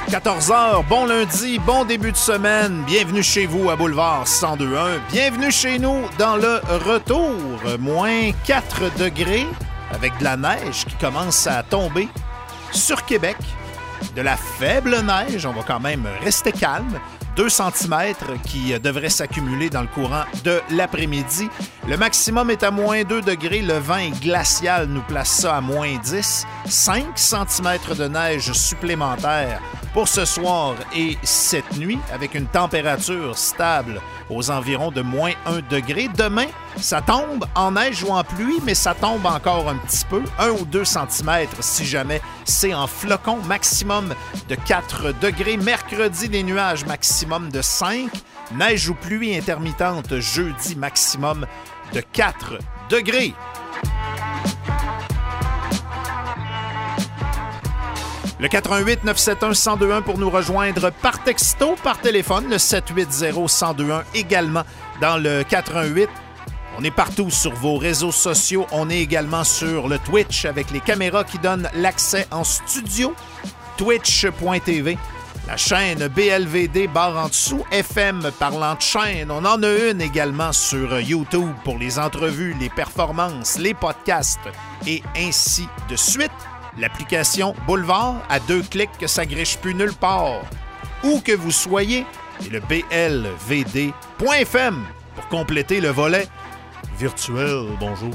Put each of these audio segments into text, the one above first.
14h, bon lundi, bon début de semaine. Bienvenue chez vous à Boulevard 102.1. Bienvenue chez nous dans le retour. Moins 4 degrés avec de la neige qui commence à tomber sur Québec. De la faible neige, on va quand même rester calme. 2 cm qui devraient s'accumuler dans le courant de l'après-midi. Le maximum est à moins 2 degrés. Le vent est glacial nous place ça à moins 10. 5 cm de neige supplémentaire pour ce soir et cette nuit avec une température stable aux environs de moins 1 degré. Demain, ça tombe en neige ou en pluie, mais ça tombe encore un petit peu, 1 ou 2 cm si jamais c'est en flocons, maximum de 4 degrés. Mercredi, des nuages, maximum de 5. Neige ou pluie intermittente jeudi, maximum de 4 degrés. Le 418-971-1021 pour nous rejoindre par texto, par téléphone, le 780-1021 également dans le 418. On est partout sur vos réseaux sociaux. On est également sur le Twitch avec les caméras qui donnent l'accès en studio. Twitch.tv, la chaîne BLVD barre en dessous, FM parlant de chaîne. On en a une également sur YouTube pour les entrevues, les performances, les podcasts et ainsi de suite. L'application Boulevard, à 2 clics que ça griche plus nulle part. Où que vous soyez, et le blvd.fm pour compléter le volet virtuel. Bonjour.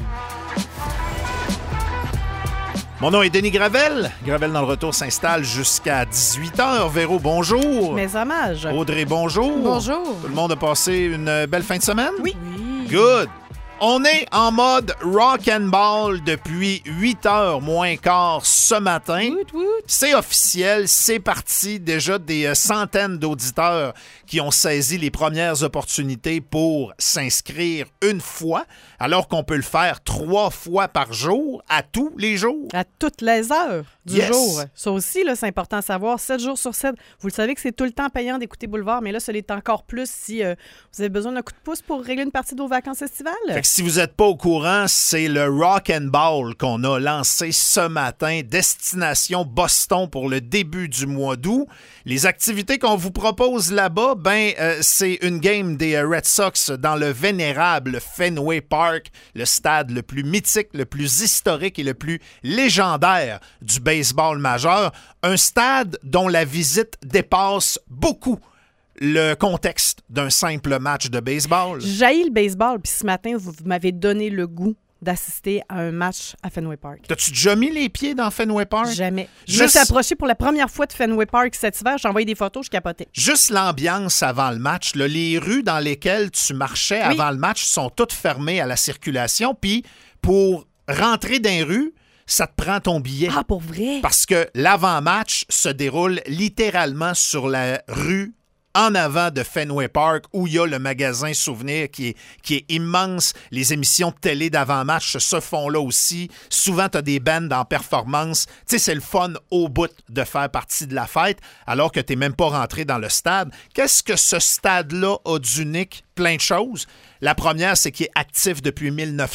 Mon nom est Denis Gravel. Gravel dans le retour s'installe jusqu'à 18h. Véro, bonjour. Mes hommages. Audrey, bonjour. Bonjour. Tout le monde a passé une belle fin de semaine? Oui. Good. On est en mode rock and ball depuis 8h moins quart ce matin. C'est officiel, c'est parti. Déjà des centaines d'auditeurs qui ont saisi les premières opportunités pour s'inscrire une fois, alors qu'on peut le faire 3 fois par jour, à tous les jours. À toutes les heures du Yes. jour. Ça aussi, là, c'est important à savoir. 7 jours sur 7. Vous le savez que c'est tout le temps payant d'écouter Boulevard, mais là, ça l'est encore plus si vous avez besoin d'un coup de pouce pour régler une partie de vos vacances estivales. Fait que si vous n'êtes pas au courant, c'est le Rock and Ball qu'on a lancé ce matin, destination Boston pour le début du mois d'août. Les activités qu'on vous propose là-bas, c'est une game des Red Sox dans le vénérable Fenway Park, le stade le plus mythique, le plus historique et le plus légendaire du baseball majeur. Un stade dont la visite dépasse beaucoup le contexte d'un simple match de baseball. J'haïs le baseball, puis ce matin, vous m'avez donné le goût d'assister à un match à Fenway Park. T'as-tu déjà mis les pieds dans Fenway Park? Jamais. Je me suis approché pour la première fois de Fenway Park cet hiver. J'ai envoyé des photos, je capotais. Juste l'ambiance avant le match, là, les rues dans lesquelles tu marchais avant le match sont toutes fermées à la circulation. Puis pour rentrer dans les rues, ça te prend ton billet. Ah, pour vrai? Parce que l'avant-match se déroule littéralement sur la rue en avant de Fenway Park, où il y a le magasin Souvenir qui est immense. Les émissions de télé d'avant-match se font là aussi. Souvent, tu as des bands en performance. Tu sais, c'est le fun au bout de faire partie de la fête, alors que tu n'es même pas rentré dans le stade. Qu'est-ce que ce stade-là a d'unique? Plein de choses. La première, c'est qu'il est actif depuis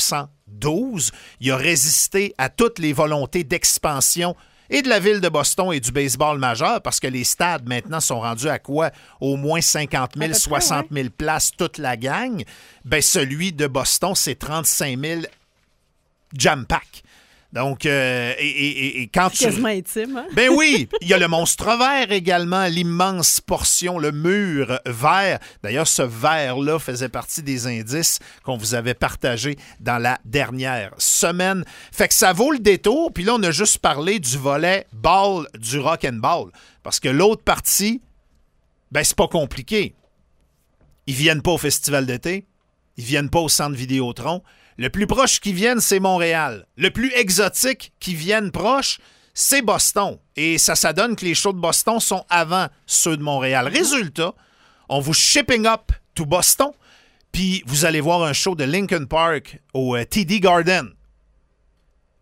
1912. Il a résisté à toutes les volontés d'expansion et de la ville de Boston et du baseball majeur, parce que les stades, maintenant, sont rendus à quoi? Au moins 50 000, 60 000 places, toute la gang. Ben, celui de Boston, c'est 35 000 jam-pack. Donc, et quand tu... Quasiment intime, hein? Ben oui! Il y a le monstre vert également, l'immense portion, le mur vert. D'ailleurs, ce vert-là faisait partie des indices qu'on vous avait partagés dans la dernière semaine. Fait que ça vaut le détour. Puis là, on a juste parlé du volet ball du rock and ball. Parce que l'autre partie, ben c'est pas compliqué. Ils viennent pas au festival d'été. Ils viennent pas au centre Vidéotron. Le plus proche qui viennent, c'est Montréal. Le plus exotique qui viennent proche, c'est Boston. Et ça donne que les shows de Boston sont avant ceux de Montréal. Résultat, on vous shipping up to Boston, puis vous allez voir un show de Linkin Park au TD Garden.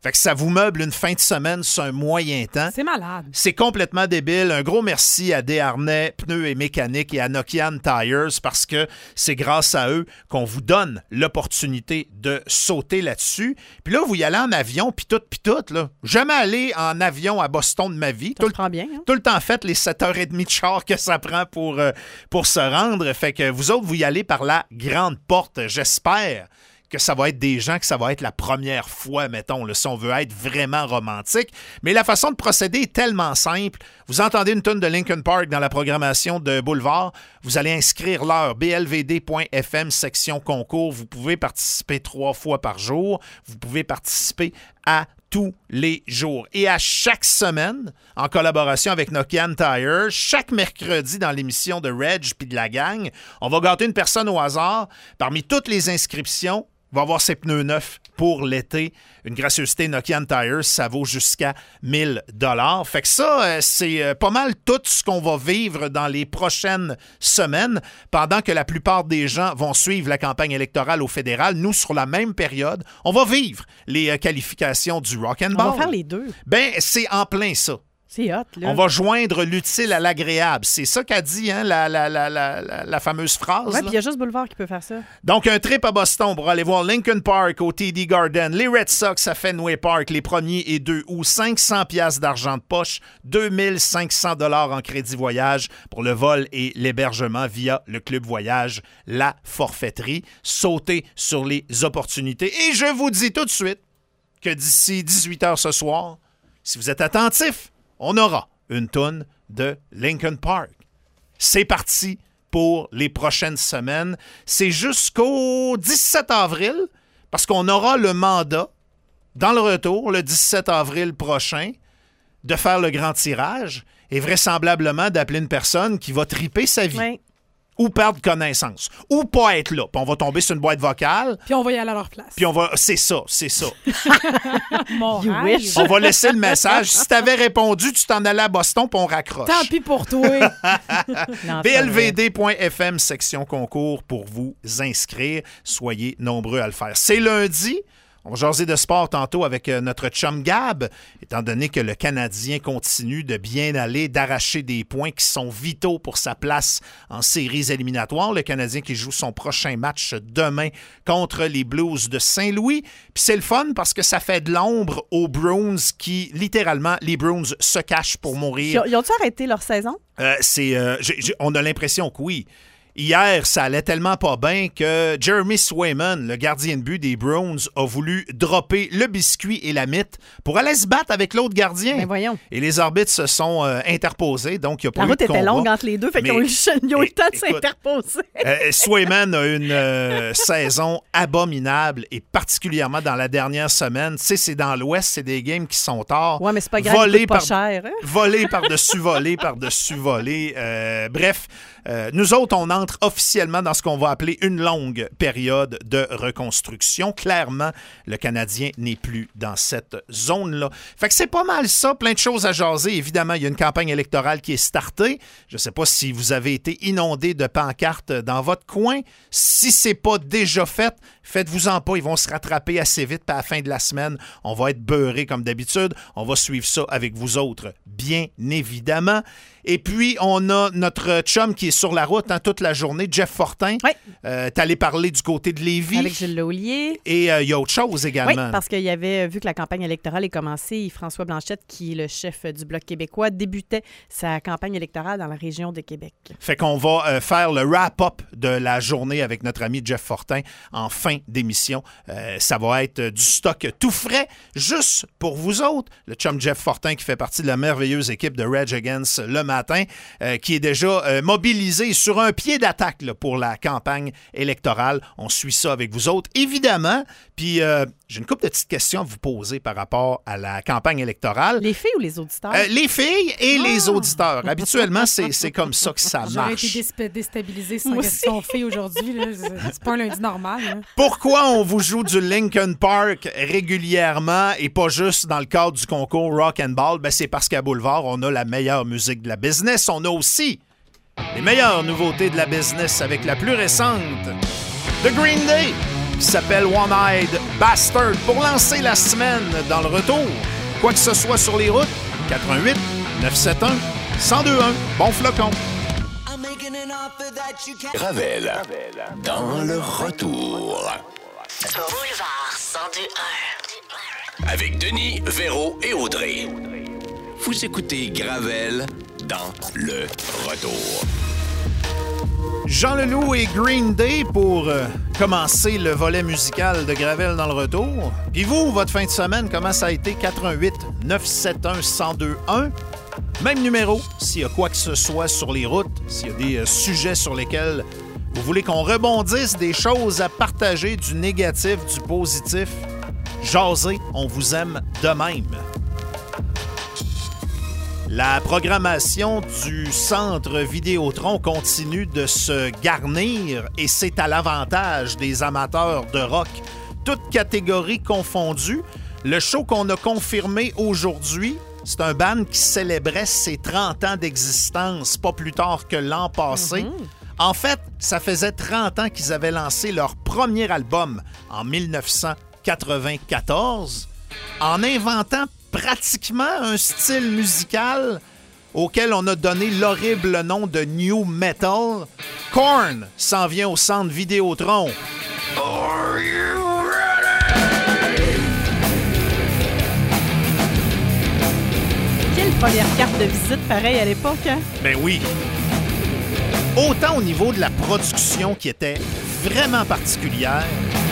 Fait que ça vous meuble une fin de semaine sur un moyen temps. C'est malade. C'est complètement débile. Un gros merci à Desharnais, Pneus et Mécaniques et à Nokian Tires parce que c'est grâce à eux qu'on vous donne l'opportunité de sauter là-dessus. Puis là, vous y allez en avion, puis tout, là. Jamais allé en avion à Boston de ma vie. Ça se prend bien, hein? Tout le temps fait les 7h30 de char que ça prend pour se rendre. Fait que vous autres, vous y allez par la grande porte. J'espère que ça va être des gens, que ça va être la première fois, mettons, là, si on veut être vraiment romantique. Mais la façon de procéder est tellement simple. Vous entendez une tonne de Linkin Park dans la programmation de Boulevard. Vous allez inscrire l'heure, blvd.fm, section concours. Vous pouvez participer 3 fois par jour. Vous pouvez participer à tous les jours. Et à chaque semaine, en collaboration avec Nokian Tires, chaque mercredi dans l'émission de Reg puis de la gang, on va gâter une personne au hasard. Parmi toutes les inscriptions, va avoir ses pneus neufs pour l'été. Une gracieuseté Nokian Tires, ça vaut jusqu'à 1000 $. Fait que ça, c'est pas mal tout ce qu'on va vivre dans les prochaines semaines, pendant que la plupart des gens vont suivre la campagne électorale au fédéral. Nous, sur la même période, on va vivre les qualifications du Rock'n'Ball. On va faire les deux. Ben, c'est en plein ça. C'est hot, là. On va joindre l'utile à l'agréable. C'est ça qu'a dit hein, la fameuse phrase. Oui, puis il y a juste Boulevard qui peut faire ça. Donc, un trip à Boston pour aller voir Linkin Park au TD Garden, les Red Sox à Fenway Park les 1er et 2 août, 500 piastres d'argent de poche, 2500 $ en crédit voyage pour le vol et l'hébergement via le Club Voyage, la forfaiterie. Sautez sur les opportunités. Et je vous dis tout de suite que d'ici 18h ce soir, si vous êtes attentifs, on aura une toune de Linkin Park. C'est parti pour les prochaines semaines. C'est jusqu'au 17 avril, parce qu'on aura le mandat, dans le retour, le 17 avril prochain, de faire le grand tirage et vraisemblablement d'appeler une personne qui va triper sa vie. Oui. Ou perdre connaissance. Ou pas être là. Puis on va tomber sur une boîte vocale. Puis on va y aller à leur place. Puis on va... C'est ça. Mon rêve. On va laisser le message. Si t'avais répondu, tu t'en allais à Boston, puis on raccroche. Tant pis pour toi. blvd.fm, section concours, pour vous inscrire. Soyez nombreux à le faire. C'est lundi. On va jaser de sport tantôt avec notre chum Gab, étant donné que le Canadien continue de bien aller, d'arracher des points qui sont vitaux pour sa place en séries éliminatoires. Le Canadien qui joue son prochain match demain contre les Blues de Saint-Louis. Puis c'est le fun parce que ça fait de l'ombre aux Bruins qui, littéralement, les Bruins se cachent pour mourir. Ils ont-ils arrêté leur saison? On a l'impression que oui. Hier, ça allait tellement pas bien que Jeremy Swayman, le gardien de but des Bruins, a voulu dropper le biscuit et la mythe pour aller se battre avec l'autre gardien. Ben voyons. Et les arbitres se sont interposés, donc il n'y a pas eu de route combat. était longue entre les deux, fait qu'ils ont eu le temps de s'interposer. Swayman a une saison abominable et particulièrement dans la dernière semaine. Tu sais, c'est dans l'Ouest, c'est des games qui sont tard. Ouais, mais c'est pas grave, ils coûtent pas cher. Hein? Volé par-dessus volé, par-dessus volé. Bref, nous autres, on entre officiellement dans ce qu'on va appeler une longue période de reconstruction. Clairement, le Canadien n'est plus dans cette zone-là. Fait que c'est pas mal ça, plein de choses à jaser. Évidemment, il y a une campagne électorale qui est startée. Je ne sais pas si vous avez été inondé de pancartes dans votre coin. Si c'est pas déjà fait, faites-vous-en pas. Ils vont se rattraper assez vite. Puis à la fin de la semaine, on va être beurrés comme d'habitude. On va suivre ça avec vous autres, bien évidemment. Et puis, on a notre chum qui est sur la route toute la journée, Jeff Fortin. Oui. T'es allé parler du côté de Lévis. Avec Gilles Laulier. Et il y a autre chose également. Oui, parce qu'il y avait, vu que la campagne électorale est commencée, François Blanchette, qui est le chef du Bloc québécois, débutait sa campagne électorale dans la région de Québec. Fait qu'on va faire le wrap-up de la journée avec notre ami Jeff Fortin en fin d'émission. Ça va être du stock tout frais, juste pour vous autres. Le chum Jeff Fortin qui fait partie de la merveilleuse équipe de Rage Against le matin, qui est déjà mobilisé sur un pied d'attaque là, pour la campagne électorale. On suit ça avec vous autres, évidemment. Puis j'ai une couple de petites questions à vous poser par rapport à la campagne électorale. Les filles ou les auditeurs? Les filles et les auditeurs. Habituellement, c'est comme ça que ça marche. J'aurais été déstabilisée sans question fille aujourd'hui. Là. C'est pas un lundi normal. Là. Pourquoi on vous joue du Linkin Park régulièrement et pas juste dans le cadre du concours Rock'n'Ball? Ben, c'est parce qu'à Boulevard, on a la meilleure musique de la business. On a aussi les meilleures nouveautés de la business avec la plus récente, The Green Day, qui qui s'appelle One-Eyed Bastard pour lancer la semaine dans le retour. Quoi que ce soit sur les routes, 88 971 1021. Bon flocon. Gravel, dans le retour. Boulevard 102.1. Avec Denis, Véro et Audrey. Vous écoutez Gravel, dans le retour. Jean Leloup et Green Day pour commencer le volet musical de Gravel dans le retour. Puis vous, votre fin de semaine, comment ça a été? 88 971 1021. Même numéro, s'il y a quoi que ce soit sur les routes, s'il y a des sujets sur lesquels vous voulez qu'on rebondisse, des choses à partager, du négatif, du positif, jasez, on vous aime de même. La programmation du Centre Vidéotron continue de se garnir et c'est à l'avantage des amateurs de rock, toutes catégories confondues. Le show qu'on a confirmé aujourd'hui, c'est un band qui célébrait ses 30 ans d'existence, pas plus tard que l'an passé. En fait, ça faisait 30 ans qu'ils avaient lancé leur premier album en 1994, en inventant pratiquement un style musical auquel on a donné l'horrible nom de New Metal. Korn s'en vient au Centre Vidéotron. Are you ready? Quelle première carte de visite pareil à l'époque, hein? Ben oui. Autant au niveau de la production qui était vraiment particulière,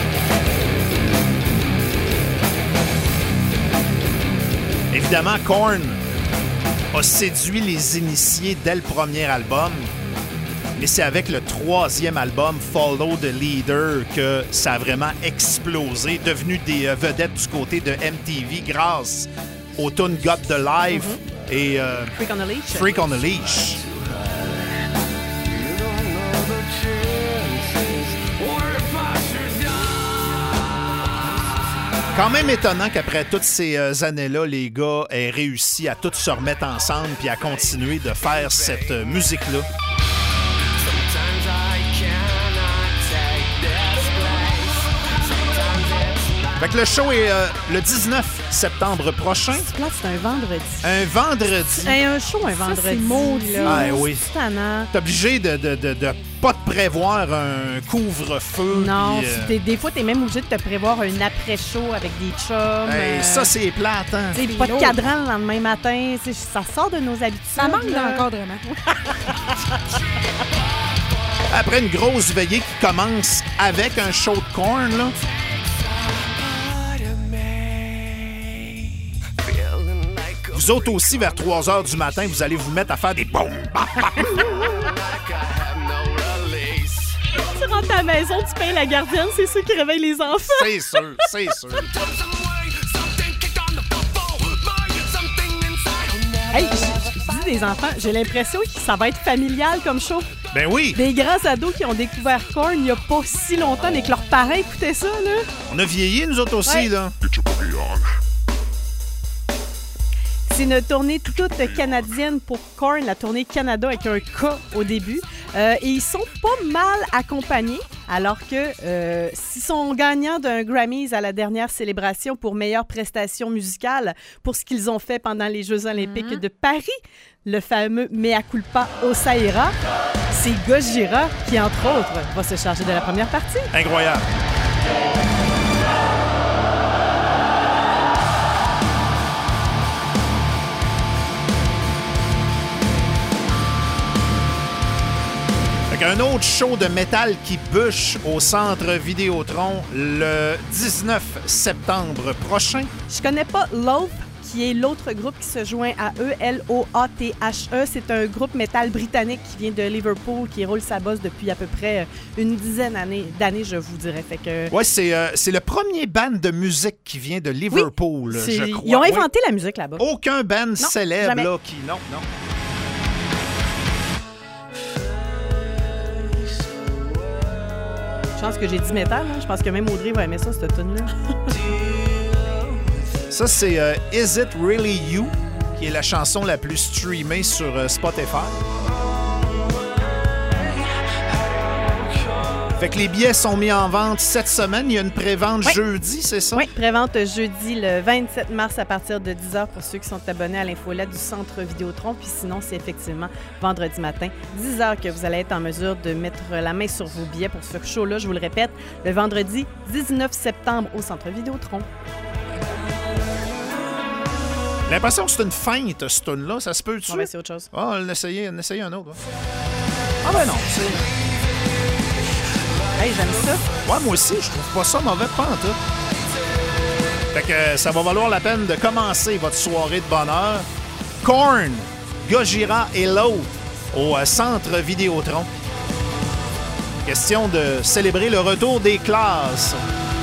évidemment, Korn a séduit les initiés dès le premier album, mais c'est avec le troisième album, Follow the Leader, que ça a vraiment explosé, devenu des vedettes du côté de MTV grâce au tune Got the Life et Freak on a Leash. Freak on a Leash. Quand même étonnant qu'après toutes ces années-là, les gars aient réussi à tous se remettre ensemble puis à continuer de faire cette musique-là. Fait que le show est le 19 septembre prochain. C'est plate, c'est un vendredi. Un vendredi. Un show un vendredi. Ça, c'est maudit. là. Ah oui. C'est tannant. T'es obligé de pas te prévoir un couvre-feu. Non, puis, des fois, t'es même obligé de te prévoir un après-show avec des chums. hey, ça, c'est plate, hein? T'sais, pas de cadran le lendemain matin. T'sais, ça sort de nos habitudes. Ça manque là. d'encadrement. Après une grosse veillée qui commence avec un show de Korn, là. Vous autres aussi, vers 3 h du matin, vous allez vous mettre à faire des boum. Tu rentres à la maison, tu payes la gardienne, c'est ça qui réveille les enfants. C'est sûr, c'est sûr. Hey, je dis des enfants, j'ai l'impression que ça va être familial comme show. Ben oui, Des grands ados qui ont découvert Korn il n'y a pas si longtemps, mais que leurs parents écoutaient ça, là. on a vieilli, nous autres aussi, Ouais. là. C'est une tournée toute canadienne pour Korn, la tournée Canada avec un K au début. Et ils sont pas mal accompagnés, alors que s'ils sont gagnants d'un Grammys à la dernière célébration pour meilleure prestation musicale pour ce qu'ils ont fait pendant les Jeux olympiques de Paris, le fameux Mea culpa Osaira, c'est Gojira qui, entre autres, va se charger de la première partie. Incroyable. Un autre show de métal qui bûche au Centre Vidéotron le 19 septembre prochain. Je connais pas Loath, qui est l'autre groupe qui se joint à eux, L-O-A-T-H-E. C'est un groupe métal britannique qui vient de Liverpool, qui roule sa bosse depuis à peu près une dizaine d'années, je vous dirais. Fait que... Ouais, c'est le premier band de musique qui vient de Liverpool, C'est- je crois. Ils ont Ouais. inventé la musique là-bas. Aucun band célèbre jamais. là qui... Non. Je pense que j'ai dit métal. Hein? Je pense que même Audrey va aimer ça, cette tune-là. Ça, c'est Is It Really You, qui est la chanson la plus streamée sur Spotify. Fait que les billets sont mis en vente cette semaine. Il y a une prévente jeudi, c'est ça? Oui, prévente jeudi le 27 mars à partir de 10h pour ceux qui sont abonnés à l'infolette du Centre Vidéotron. Puis sinon, c'est effectivement vendredi matin, 10h que vous allez être en mesure de mettre la main sur vos billets pour ce show-là. Je vous le répète, le vendredi 19 septembre au Centre Vidéotron. J'ai l'impression que c'est une feinte, ce tune-là. Ça se peut-tu? On va essayer autre chose. Ah, on essayer un autre. Ouais. Ah ben non, c'est... Hey, j'aime ça. Ouais, moi aussi, je trouve pas ça mauvais pas en tout. Fait que ça va valoir la peine de commencer votre soirée de bonheur. Korn, Gojira et l'autre au Centre Vidéotron. Question de célébrer le retour des classes.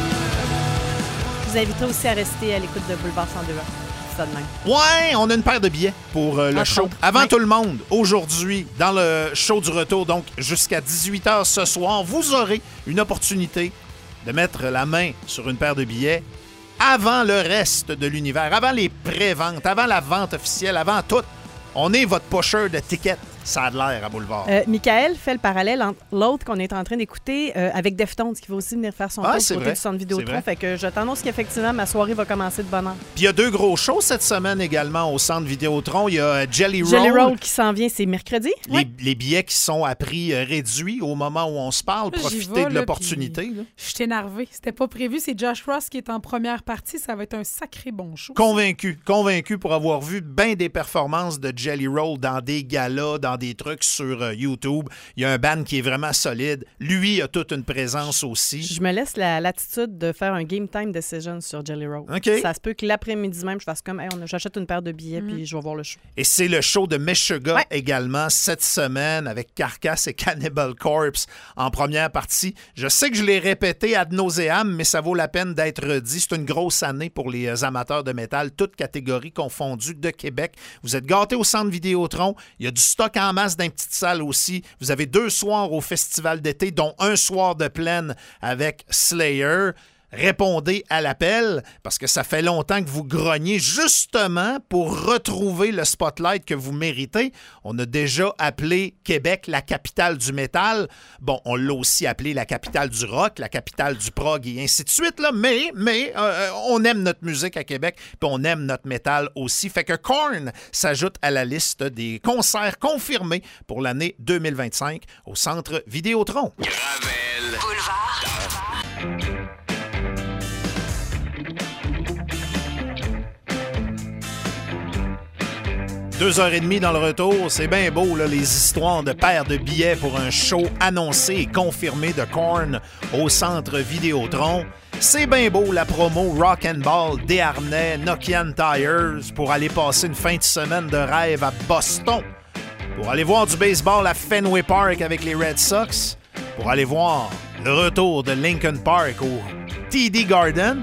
Je vous inviterai aussi à rester à l'écoute de Boulevard 102. Ça de même. Ouais, on a une paire de billets pour le show. Avant tout le monde, aujourd'hui, dans le show du retour, donc jusqu'à 18h ce soir, vous aurez une opportunité de mettre la main sur une paire de billets avant le reste de l'univers, avant les pré-ventes, avant la vente officielle, avant tout. On est votre pusher de tickets. Ça a de l'air à Boulevard. Michael fait le parallèle entre l'autre qu'on est en train d'écouter avec Deftones, qui va aussi venir faire son tour du côté du Centre Vidéotron. Fait que je t'annonce qu'effectivement, ma soirée va commencer de bonne heure. Puis il y a 2 gros shows cette semaine également au Centre Vidéotron. Il y a Jelly Roll. Jelly Roll qui s'en vient, c'est mercredi. Les billets qui sont à prix réduit au moment où on se parle. Profitez de l'opportunité. Je suis énervée. C'était pas prévu. C'est Josh Ross qui est en première partie. Ça va être un sacré bon show. Convaincu pour avoir vu bien des performances de Jelly Roll dans des galas, dans des trucs sur YouTube. Il y a un band qui est vraiment solide. Lui a toute une présence aussi. Je me laisse la latitude de faire un game time decision sur Jelly Roll. Okay. Ça se peut que l'après-midi même, je fasse comme hey, j'achète une paire de billets puis je vais voir le show. Et c'est le show de Meshuggah également cette semaine avec Carcass et Cannibal Corpse en première partie. Je sais que je l'ai répété ad nauseam, mais ça vaut la peine d'être dit. C'est une grosse année pour les amateurs de métal, toutes catégories confondues de Québec. Vous êtes gâtés au Centre Vidéotron. Il y a du stock en masse dans une petite salle aussi. Vous avez 2 soirs au festival d'été, dont un soir de plaine avec Slayer. Répondez à l'appel parce que ça fait longtemps que vous grognez justement pour retrouver le spotlight que vous méritez. On a déjà appelé Québec la capitale du métal. Bon, on l'a aussi appelé la capitale du rock, la capitale du prog et ainsi de suite. Là. Mais on aime notre musique à Québec puis on aime notre métal aussi. Fait que Korn s'ajoute à la liste des concerts confirmés pour l'année 2025 au Centre Vidéotron. Gravel. Boulevard. 2h30 dans le retour, c'est bien beau, là, les histoires de paires de billets pour un show annoncé et confirmé de Korn au Centre Vidéotron. C'est bien beau, la promo Rock and Ball, Desharnais, Nokian Tires pour aller passer une fin de semaine de rêve à Boston, pour aller voir du baseball à Fenway Park avec les Red Sox, pour aller voir le retour de Linkin Park au TD Garden.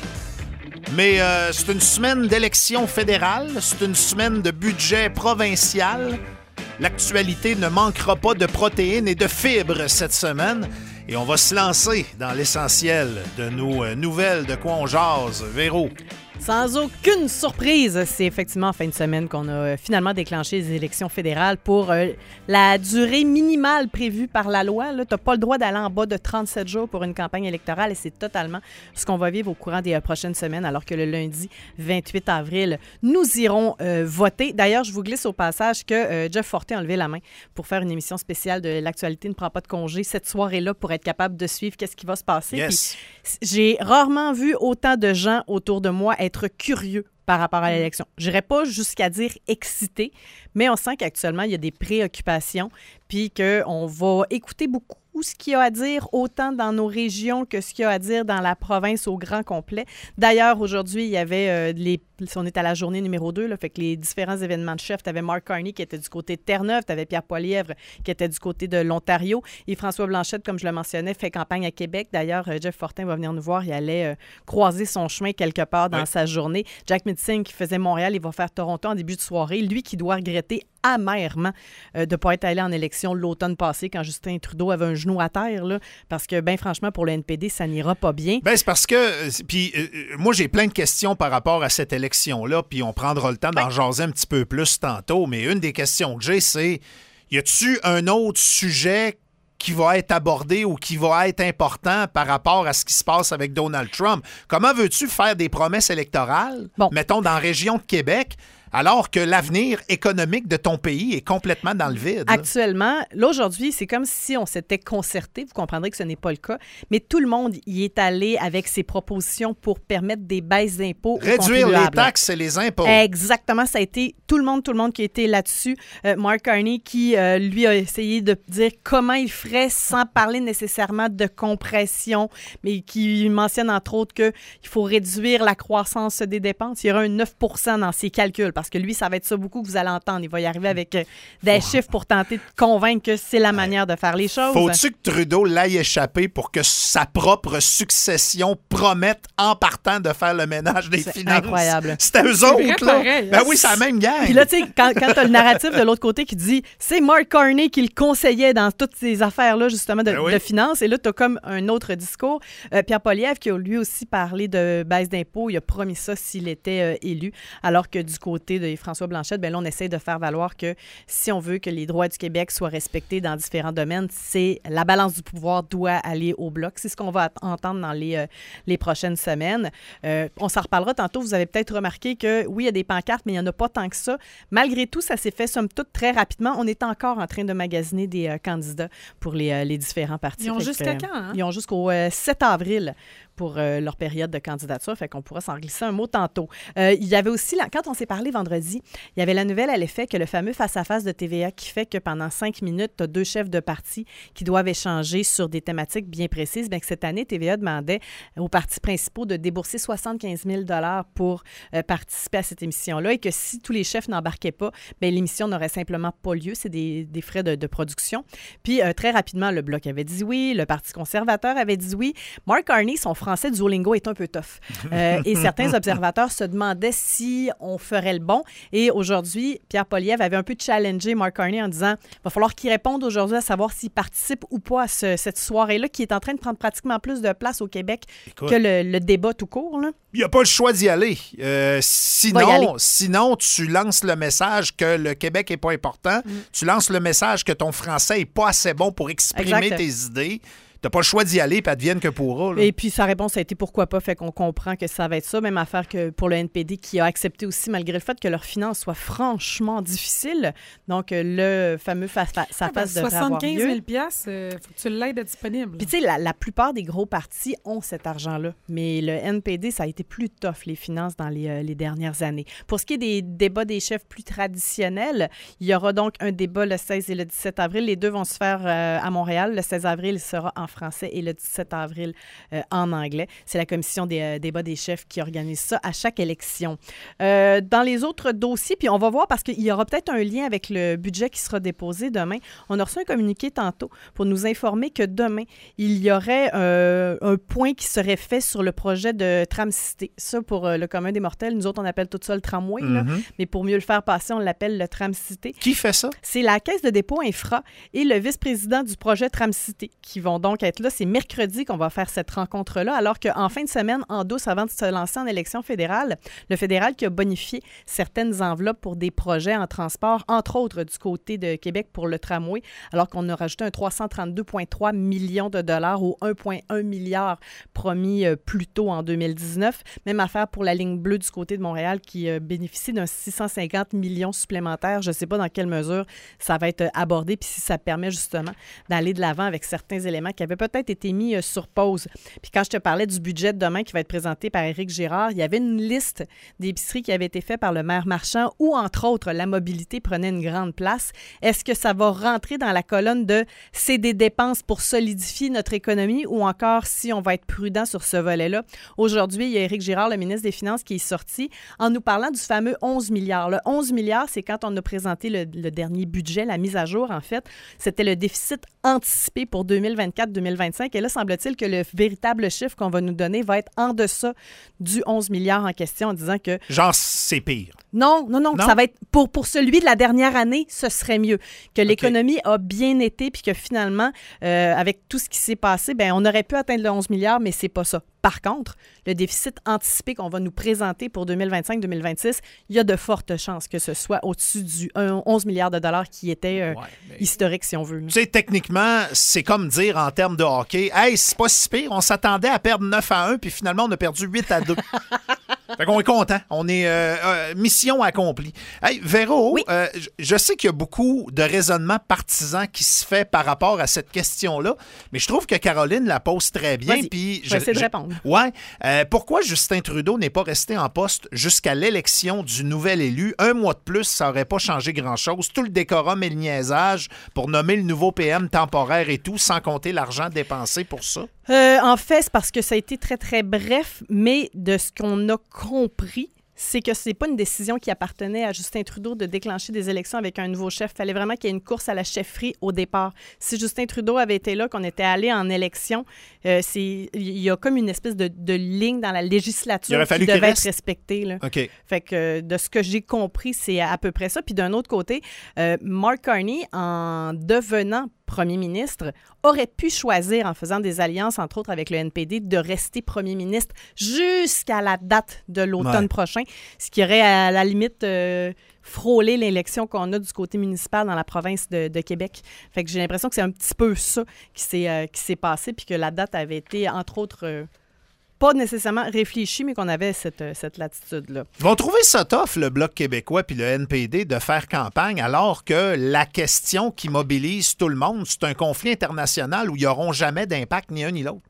Mais c'est une semaine d'élection fédérale, c'est une semaine de budget provincial. L'actualité ne manquera pas de protéines et de fibres cette semaine. Et on va se lancer dans l'essentiel de nos nouvelles de quoi on jase. Véro. Sans aucune surprise, c'est effectivement en fin de semaine qu'on a finalement déclenché les élections fédérales pour la durée minimale prévue par la loi. Tu n'as pas le droit d'aller en bas de 37 jours pour une campagne électorale et c'est totalement ce qu'on va vivre au courant des prochaines semaines, alors que le lundi 28 avril, nous irons voter. D'ailleurs, je vous glisse au passage que Jeff Fortin a levé la main pour faire une émission spéciale de L'actualité ne prend pas de congé cette soirée-là pour être capable de suivre qu'est-ce qui va se passer. Yes. Puis, j'ai rarement vu autant de gens autour de moi être curieux par rapport à l'élection. Je n'irais pas jusqu'à dire excité, mais on sent qu'actuellement, il y a des préoccupations, puis qu'on va écouter beaucoup ce qu'il y a à dire, autant dans nos régions que ce qu'il y a à dire dans la province au grand complet. D'ailleurs, aujourd'hui, il y avait on est à la journée numéro 2, là, fait que les différents événements de chef, tu avais Mark Carney qui était du côté de Terre-Neuve, tu avais Pierre Poilievre qui était du côté de l'Ontario, et François Blanchette, comme je le mentionnais, fait campagne à Québec. D'ailleurs, Jeff Fortin va venir nous voir, il allait croiser son chemin quelque part dans sa journée. Jack Mitzing qui faisait Montréal, il va faire Toronto en début de soirée, lui qui doit regretter amèrement de ne pas être allé en élection l'automne passé quand Justin Trudeau avait un genou à terre, là, parce que, bien franchement, pour le NPD, ça n'ira pas bien. Ben c'est parce que, puis moi, j'ai plein de questions par rapport à cette élection-là, puis on prendra le temps d'en jaser un petit peu plus tantôt, mais une des questions que j'ai, c'est, y a-tu un autre sujet qui va être abordé ou qui va être important par rapport à ce qui se passe avec Donald Trump. Comment veux-tu faire des promesses électorales, mettons, dans la région de Québec, alors que l'avenir économique de ton pays est complètement dans le vide? Actuellement, là, aujourd'hui, c'est comme si on s'était concerté. Vous comprendrez que ce n'est pas le cas. Mais tout le monde y est allé avec ses propositions pour permettre des baisses d'impôts aux réduire contribuables. les taxes et les impôts. Exactement. Ça a été tout le monde qui a été là-dessus. Mark Carney qui, lui, a essayé de dire comment il ferait sans parler nécessairement de compression, mais qui mentionne entre autres qu'il faut réduire la croissance des dépenses. Il y aura un 9 % dans ses calculs. Parce que lui, ça va être ça beaucoup que vous allez entendre. Il va y arriver avec des chiffres pour tenter de convaincre que c'est la manière de faire les choses. Faut-tu que Trudeau l'aille échapper pour que sa propre succession promette en partant de faire le ménage des finances? Incroyable. C'était eux autres, là. Pareil, Ben oui, c'est la même gang. Puis là, tu sais, quand tu as le narratif de l'autre côté qui dit c'est Mark Carney qui le conseillait dans toutes ces affaires-là, justement, de finances. Et là, tu as comme un autre discours. Pierre Poilievre, qui a lui aussi parlé de baisse d'impôts, il a promis ça s'il était élu. Alors que du côté de François Blanchet, bien là, on essaie de faire valoir que si on veut que les droits du Québec soient respectés dans différents domaines, c'est la balance du pouvoir doit aller au bloc. C'est ce qu'on va entendre dans les prochaines semaines. On s'en reparlera tantôt. Vous avez peut-être remarqué que, oui, il y a des pancartes, mais il n'y en a pas tant que ça. Malgré tout, ça s'est fait, somme toute, très rapidement. On est encore en train de magasiner des candidats pour les différents partis. Ils ont jusqu'à quand? Hein? Ils ont jusqu'au 7 avril pour leur période de candidature. Fait qu'on pourra s'en glisser un mot tantôt. Il y avait aussi, quand on s'est parlé vendredi, il y avait la nouvelle à l'effet que le fameux face-à-face de TVA qui fait que pendant 5 minutes, tu as 2 chefs de parti qui doivent échanger sur des thématiques bien précises. Bien que cette année, TVA demandait aux partis principaux de débourser 75 000 $ pour participer à cette émission-là et que si tous les chefs n'embarquaient pas, bien, l'émission n'aurait simplement pas lieu. C'est des frais de production. Puis, très rapidement, le Bloc avait dit oui, le Parti conservateur avait dit oui. Mark Carney, son français Duolingo est un peu tough. Et certains observateurs se demandaient si on ferait le bon. Et aujourd'hui, Pierre Poilievre avait un peu challengé Mark Carney en disant il va falloir qu'il réponde aujourd'hui à savoir s'il participe ou pas à cette soirée-là qui est en train de prendre pratiquement plus de place au Québec que le débat tout court. Là. Il n'y a pas le choix d'y aller. Sinon, tu lances le message que le Québec n'est pas important. Tu lances le message que ton français n'est pas assez bon pour exprimer tes idées. T'as pas le choix d'y aller, puis advienne que pourra. Là. Et puis, sa réponse a été pourquoi pas, fait qu'on comprend que ça va être ça. Même affaire que pour le NPD qui a accepté aussi, malgré le fait que leurs finances soient franchement difficiles. Donc, le fameux face-à-face devrait avoir lieu. 75 000 $, faut que tu l'aides disponible. Puis, tu sais, la plupart des gros partis ont cet argent-là. Mais le NPD, ça a été plus tough, les finances, dans les dernières années. Pour ce qui est des débats des chefs plus traditionnels, il y aura donc un débat le 16 et le 17 avril. Les deux vont se faire à Montréal. Le 16 avril, il sera en français et le 17 avril en anglais. C'est la commission des débats des chefs qui organise ça à chaque élection. Dans les autres dossiers, puis on va voir parce qu'il y aura peut-être un lien avec le budget qui sera déposé demain. On a reçu un communiqué tantôt pour nous informer que demain, il y aurait un point qui serait fait sur le projet de Tram-Cité. Ça, pour le commun des mortels, nous autres, on appelle tout ça le tramway, là, mais pour mieux le faire passer, on l'appelle le Tram-Cité. Qui fait ça? C'est la Caisse de dépôt Infra et le vice-président du projet Tram-Cité qui vont donc être là. C'est mercredi qu'on va faire cette rencontre-là, alors qu'en fin de semaine, en douce, avant de se lancer en élection fédérale, le fédéral qui a bonifié certaines enveloppes pour des projets en transport, entre autres du côté de Québec pour le tramway, alors qu'on a rajouté un 332,3 millions de dollars au 1,1 milliard promis plus tôt en 2019. Même affaire pour la ligne bleue du côté de Montréal qui bénéficie d'un 650 millions supplémentaires. Je ne sais pas dans quelle mesure ça va être abordé, puis si ça permet justement d'aller de l'avant avec certains éléments qui avaient peut-être été mis sur pause. Puis quand je te parlais du budget de demain qui va être présenté par Éric Girard, il y avait une liste d'épiceries qui avait été faite par le maire Marchand où, entre autres, la mobilité prenait une grande place. Est-ce que ça va rentrer dans la colonne de « c'est des dépenses pour solidifier notre économie » ou encore si on va être prudent sur ce volet-là? Aujourd'hui, il y a Éric Girard, le ministre des Finances, qui est sorti en nous parlant du fameux 11 milliards. Le 11 milliards, c'est quand on a présenté le dernier budget, la mise à jour, en fait. C'était le déficit anticipé pour 2024-2025. Et là, semble-t-il que le véritable chiffre qu'on va nous donner va être en deçà du 11 milliards en question en disant que... Genre, c'est pire. Non, ça va être... Pour celui de la dernière année, ce serait mieux. Que l'économie a bien été puis que finalement, avec tout ce qui s'est passé, bien, on aurait pu atteindre le 11 milliards, mais c'est pas ça. Par contre, le déficit anticipé qu'on va nous présenter pour 2025-2026, il y a de fortes chances que ce soit au-dessus du 11 milliards de dollars qui était historique, si on veut. Tu sais, techniquement, c'est comme dire en termes de hockey, « Hey, c'est pas si pire, on s'attendait à perdre 9-1, puis finalement, on a perdu 8-2. » Fait qu'on est content. On est mission accomplie. Hey, Véro, oui. Je sais qu'il y a beaucoup de raisonnement partisan qui se fait par rapport à cette question-là, mais je trouve que Caroline la pose très bien. Puis je vais essayer de répondre. Ouais. Pourquoi Justin Trudeau n'est pas resté en poste jusqu'à l'élection du nouvel élu? Un mois de plus, ça n'aurait pas changé grand-chose. Tout le décorum et le niaisage pour nommer le nouveau PM temporaire et tout, sans compter l'argent dépensé pour ça. En fait, c'est parce que ça a été très, très bref, mais de ce qu'on a compris, c'est que ce n'est pas une décision qui appartenait à Justin Trudeau de déclencher des élections avec un nouveau chef. Il fallait vraiment qu'il y ait une course à la chefferie au départ. Si Justin Trudeau avait été là, qu'on était allé en élection, il y a comme une espèce de ligne dans la législature qui devait être respectée. Là. OK. Fait que de ce que j'ai compris, c'est à peu près ça. Puis d'un autre côté, Mark Carney, en devenant premier ministre, aurait pu choisir, en faisant des alliances, entre autres avec le NPD, de rester premier ministre jusqu'à la date de l'automne prochain, ce qui aurait à la limite frôlé l'élection qu'on a du côté municipal dans la province de Québec. Fait que j'ai l'impression que c'est un petit peu ça qui s'est passé, puis que la date avait été, entre autres, pas nécessairement réfléchi, mais qu'on avait cette latitude-là. Ils vont trouver ça tough, le Bloc québécois puis le NPD, de faire campagne, alors que la question qui mobilise tout le monde, c'est un conflit international où ils n'auront jamais d'impact ni un ni l'autre.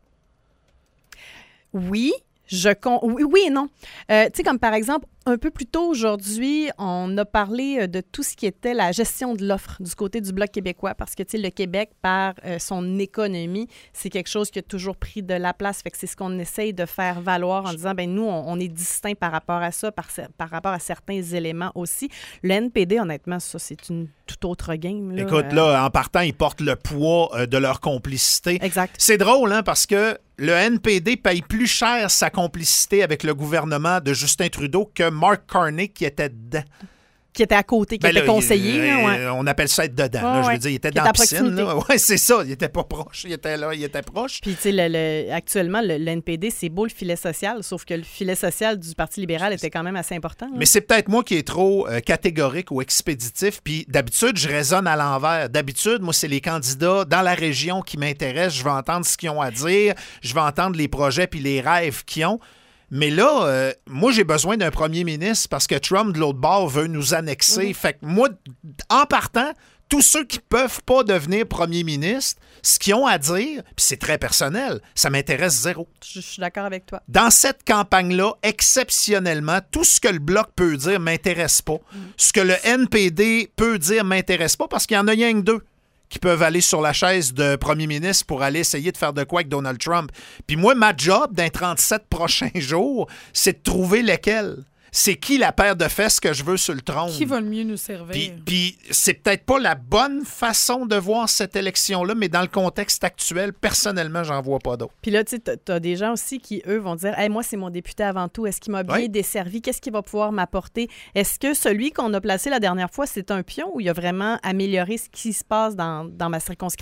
Oui. Oui et non. Tu sais, comme par exemple, un peu plus tôt aujourd'hui, on a parlé de tout ce qui était la gestion de l'offre du côté du Bloc québécois, parce que, tu sais, le Québec, par son économie, c'est quelque chose qui a toujours pris de la place. Fait que c'est ce qu'on essaye de faire valoir en disant, ben nous, on est distinct par rapport à ça, par rapport à certains éléments aussi. Le NPD, honnêtement, ça, c'est une toute autre game. Là. Écoute, là, en partant, ils portent le poids de leur complicité. Exact. C'est drôle, hein, parce que le NPD paye plus cher sa complicité avec le gouvernement de Justin Trudeau que Mark Carney qui était dedans. Qui était à côté, qui était conseiller. Ouais. On appelle ça être dedans. Là, je veux dire, il était dans la piscine. Oui, c'est ça. Il était pas proche. Il était là, il était proche. Puis, tu sais, actuellement, le NPD, c'est beau le filet social, sauf que le filet social du Parti libéral était quand même assez important. Mais c'est peut-être moi qui est trop catégorique ou expéditif. Puis, d'habitude, je raisonne à l'envers. D'habitude, moi, c'est les candidats dans la région qui m'intéressent. Je veux entendre ce qu'ils ont à dire. Je veux entendre les projets puis les rêves qu'ils ont. Mais là, moi, j'ai besoin d'un premier ministre parce que Trump, de l'autre bord, veut nous annexer. Fait que moi, en partant, tous ceux qui peuvent pas devenir premier ministre, ce qu'ils ont à dire, puis c'est très personnel, ça m'intéresse zéro. Je suis d'accord avec toi. Dans cette campagne-là, exceptionnellement, tout ce que le Bloc peut dire m'intéresse pas. Ce que le NPD peut dire m'intéresse pas parce qu'il y en a rien que deux qui peuvent aller sur la chaise de premier ministre pour aller essayer de faire de quoi avec Donald Trump. Puis moi, ma job dans les 37 prochains jours, c'est de trouver lesquels. C'est qui la paire de fesses que je veux sur le trône? Qui va le mieux nous servir? Puis c'est peut-être pas la bonne façon de voir cette élection-là, mais dans le contexte actuel, personnellement, j'en vois pas d'autre. Puis là, tu sais, t'as des gens aussi qui, eux, vont dire « Hey, moi, c'est mon député avant tout. Est-ce qu'il m'a bien desservi? Qu'est-ce qu'il va pouvoir m'apporter? Est-ce que celui qu'on a placé la dernière fois, c'est un pion ou il a vraiment amélioré ce qui se passe dans ma circonscription? »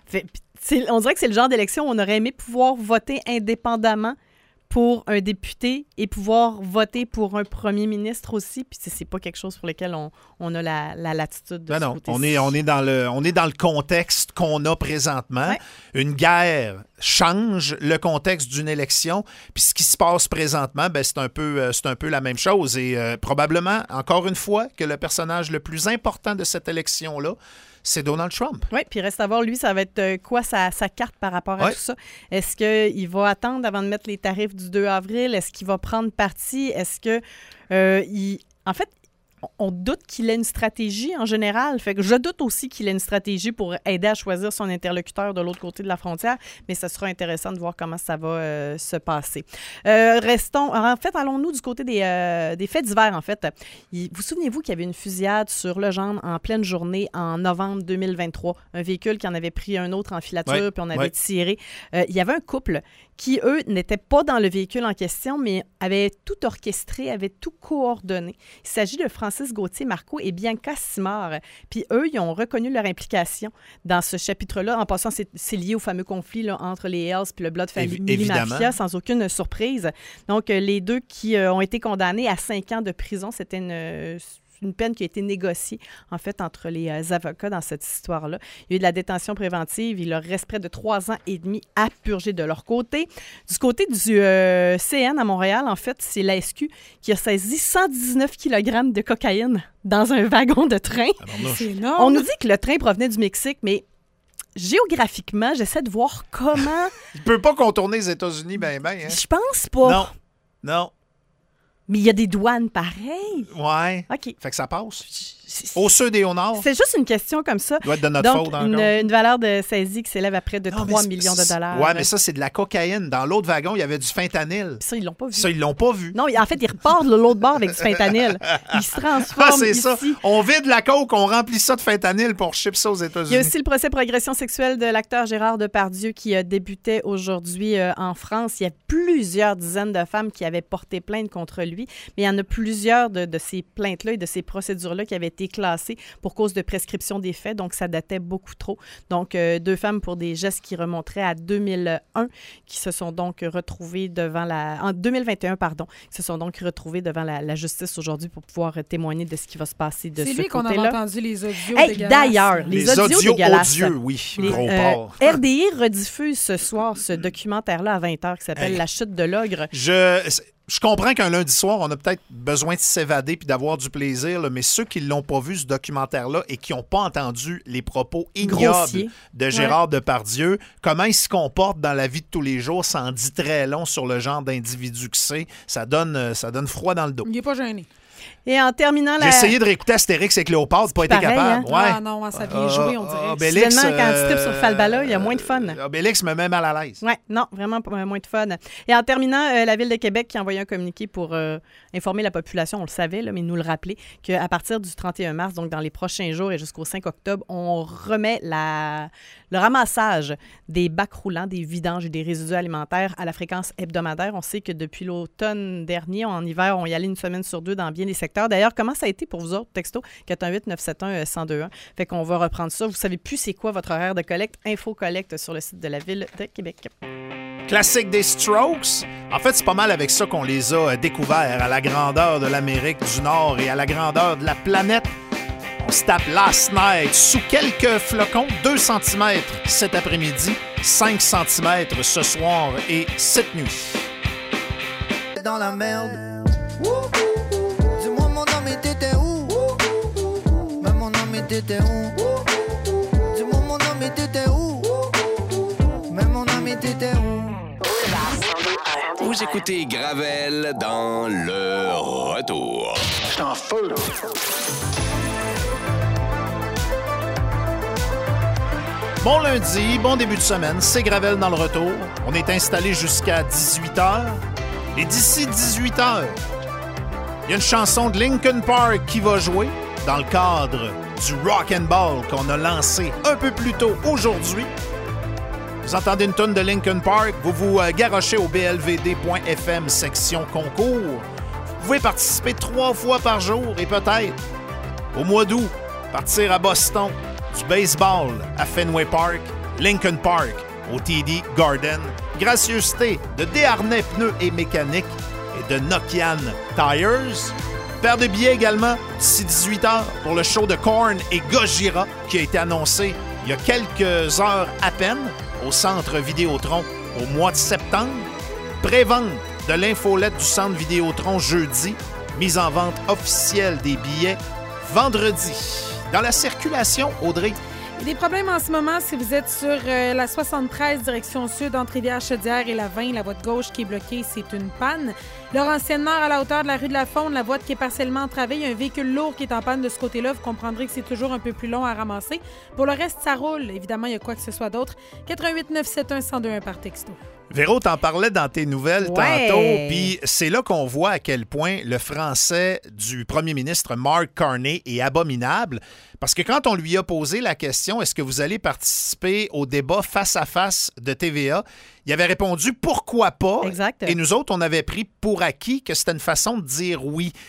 On dirait que c'est le genre d'élection où on aurait aimé pouvoir voter indépendamment pour un député et pouvoir voter pour un premier ministre aussi. Puis c'est pas quelque chose pour lequel on a la latitude de non, on est dans le contexte qu'on a présentement. Ouais. Une guerre change le contexte d'une élection. Puis ce qui se passe présentement, ben, c'est un peu la même chose. Et probablement, encore une fois, que le personnage le plus important de cette élection-là, c'est Donald Trump. Oui, puis reste à voir, lui, ça va être quoi sa carte par rapport à tout ça? Est-ce qu'il va attendre avant de mettre les tarifs du 2 avril? Est-ce qu'il va prendre parti? Est-ce que en fait, on doute qu'il ait une stratégie en général. Fait que je doute aussi qu'il ait une stratégie pour aider à choisir son interlocuteur de l'autre côté de la frontière, mais ce sera intéressant de voir comment ça va se passer. Allons-nous du côté des faits divers, en fait. Vous souvenez-vous qu'il y avait une fusillade sur Legendre en pleine journée en novembre 2023? Un véhicule qui en avait pris un autre en filature, puis on avait tiré. Il y avait un couple qui, eux, n'étaient pas dans le véhicule en question, mais avaient tout orchestré, avaient tout coordonné. Il s'agit de Francis Francis Gauthier-Marcoux et Bianca Simard. Puis eux, ils ont reconnu leur implication dans ce chapitre-là. En passant, c'est lié au fameux conflit là, entre les Hells et le Blood Family Mafia, sans aucune surprise. Donc, les deux qui ont été condamnés à 5 ans de prison, c'était une peine qui a été négociée, en fait, entre les avocats dans cette histoire-là. Il y a eu de la détention préventive. Il leur reste près de 3 ans et demi à purger de leur côté. Du côté du CN à Montréal, en fait, c'est la SQ qui a saisi 119 kg de cocaïne dans un wagon de train. C'est énorme. On nous dit que le train provenait du Mexique, mais géographiquement, j'essaie de voir comment... Il peut pas contourner les États-Unis, hein? Je pense pas. Non. Mais il y a des douanes pareilles. Ouais. OK. Fait que ça passe. Au sud et au nord. C'est juste une question comme ça. Doit être de notre Donc, faute encore. Une valeur de saisie qui s'élève à près de 3 millions de dollars. Ouais, mais ça, c'est de la cocaïne. Dans l'autre wagon, il y avait du fentanyl. Ça, ils l'ont pas vu. Ça, ils l'ont pas vu. Non, en fait, ils repartent de l'autre bord avec du fentanyl. Ils se transforment c'est ici. ça. On vide la coke, on remplit ça de fentanyl pour ship ça aux États-Unis. Il y a aussi le procès pour agression sexuelle de l'acteur Gérard Depardieu qui débutait aujourd'hui en France. Il y a plusieurs dizaines de femmes qui avaient porté plainte contre lui, mais il y en a plusieurs de ces plaintes-là et de ces procédures-là qui avaient été classées pour cause de prescription des faits, donc ça datait beaucoup trop. Donc, 2 femmes pour des gestes qui remonteraient à 2001, qui se sont donc retrouvées en 2021, pardon, qui se sont donc retrouvées devant la justice aujourd'hui pour pouvoir témoigner de ce qui va se passer de ce côté-là. C'est lui qu'on a entendu les audios dégueulasses. D'ailleurs, les audios dégueulasses. Odieux, oui, gros porc. RDI rediffuse ce soir ce documentaire-là à 20h qui s'appelle La chute de l'ogre. Je comprends qu'un lundi soir, on a peut-être besoin de s'évader puis d'avoir du plaisir, là, mais ceux qui ne l'ont pas vu, ce documentaire-là, et qui n'ont pas entendu les propos ignobles de Gérard Depardieu, comment il se comporte dans la vie de tous les jours, ça en dit très long sur le genre d'individu que c'est. Ça donne froid dans le dos. Il n'est pas gêné. Et en terminant J'ai essayé de réécouter Astérix et Cléopâtre, pas été capable. Hein? Ouais. Ah non, ça vient jouer, on dirait. Obélix, quand tu tripes sur Falbala, il y a moins de fun. Obélix me met mal à l'aise. Oui, non, vraiment moins de fun. Et en terminant, la Ville de Québec qui a envoyé un communiqué pour informer la population, on le savait, là, mais nous le rappeler, qu'à partir du 31 mars, donc dans les prochains jours et jusqu'au 5 octobre, on remet le ramassage des bacs roulants, des vidanges et des résidus alimentaires à la fréquence hebdomadaire. On sait que depuis l'automne dernier, en hiver, on y allait une semaine sur 2 dans bien des secteurs. D'ailleurs, comment ça a été pour vous autres, texto 418-971-1021? Fait qu'on va reprendre ça. Vous savez plus c'est quoi votre horaire de collecte. Info collecte sur le site de la Ville de Québec. Classique des Strokes. En fait, c'est pas mal avec ça qu'on les a découverts à la grandeur de l'Amérique du Nord et à la grandeur de la planète. On se tape Last Night sous quelques flocons, 2 cm cet après-midi, 5 cm ce soir et cette nuit. Dans la merde. Dis-moi mon nom, mais t'étais où? Mais mon nom, mais t'étais où? Dis-moi mon nom, mais t'étais où? Mais mon nom, mais t'étais où? Vous écoutez Gravel dans le retour. Je t'en feu. Bon lundi, bon début de semaine, c'est Gravel dans le retour. On est installé jusqu'à 18h. Et d'ici 18h, il y a une chanson de Linkin Park qui va jouer dans le cadre du Rock and Ball qu'on a lancé un peu plus tôt aujourd'hui. Vous entendez une tonne de Linkin Park, vous vous garochez au blvd.fm section concours. Vous pouvez participer 3 fois par jour et peut-être, au mois d'août, partir à Boston, du baseball à Fenway Park, Linkin Park au TD Garden, gracieuseté de Desharnais Pneus et Mécanique et de Nokian Tires. Paire de billets également d'ici 18h pour le show de Korn et Gojira qui a été annoncé il y a quelques heures à peine au Centre Vidéotron au mois de septembre. Pré-vente de l'infolette du Centre Vidéotron jeudi. Mise en vente officielle des billets vendredi. Dans la circulation, Audrey. Il y a des problèmes en ce moment si vous êtes sur la 73 direction sud entre Rivière-Chaudière et la 20. La voie de gauche qui est bloquée, c'est une panne. Laurentienne-Nord à la hauteur de la rue de la Fonde, la voie qui est partiellement entravée. Il y a un véhicule lourd qui est en panne de ce côté-là. Vous comprendrez que c'est toujours un peu plus long à ramasser. Pour le reste, ça roule. Évidemment, il y a quoi que ce soit d'autre. 88-971-1021 par texto. Véro, t'en parlais dans tes nouvelles tantôt, puis c'est là qu'on voit à quel point le français du premier ministre Mark Carney est abominable, parce que quand on lui a posé la question « Est-ce que vous allez participer au débat face-à-face de TVA ?» il avait répondu « Pourquoi pas? » Exact. Et nous autres, on avait pris pour acquis que c'était une façon de dire oui.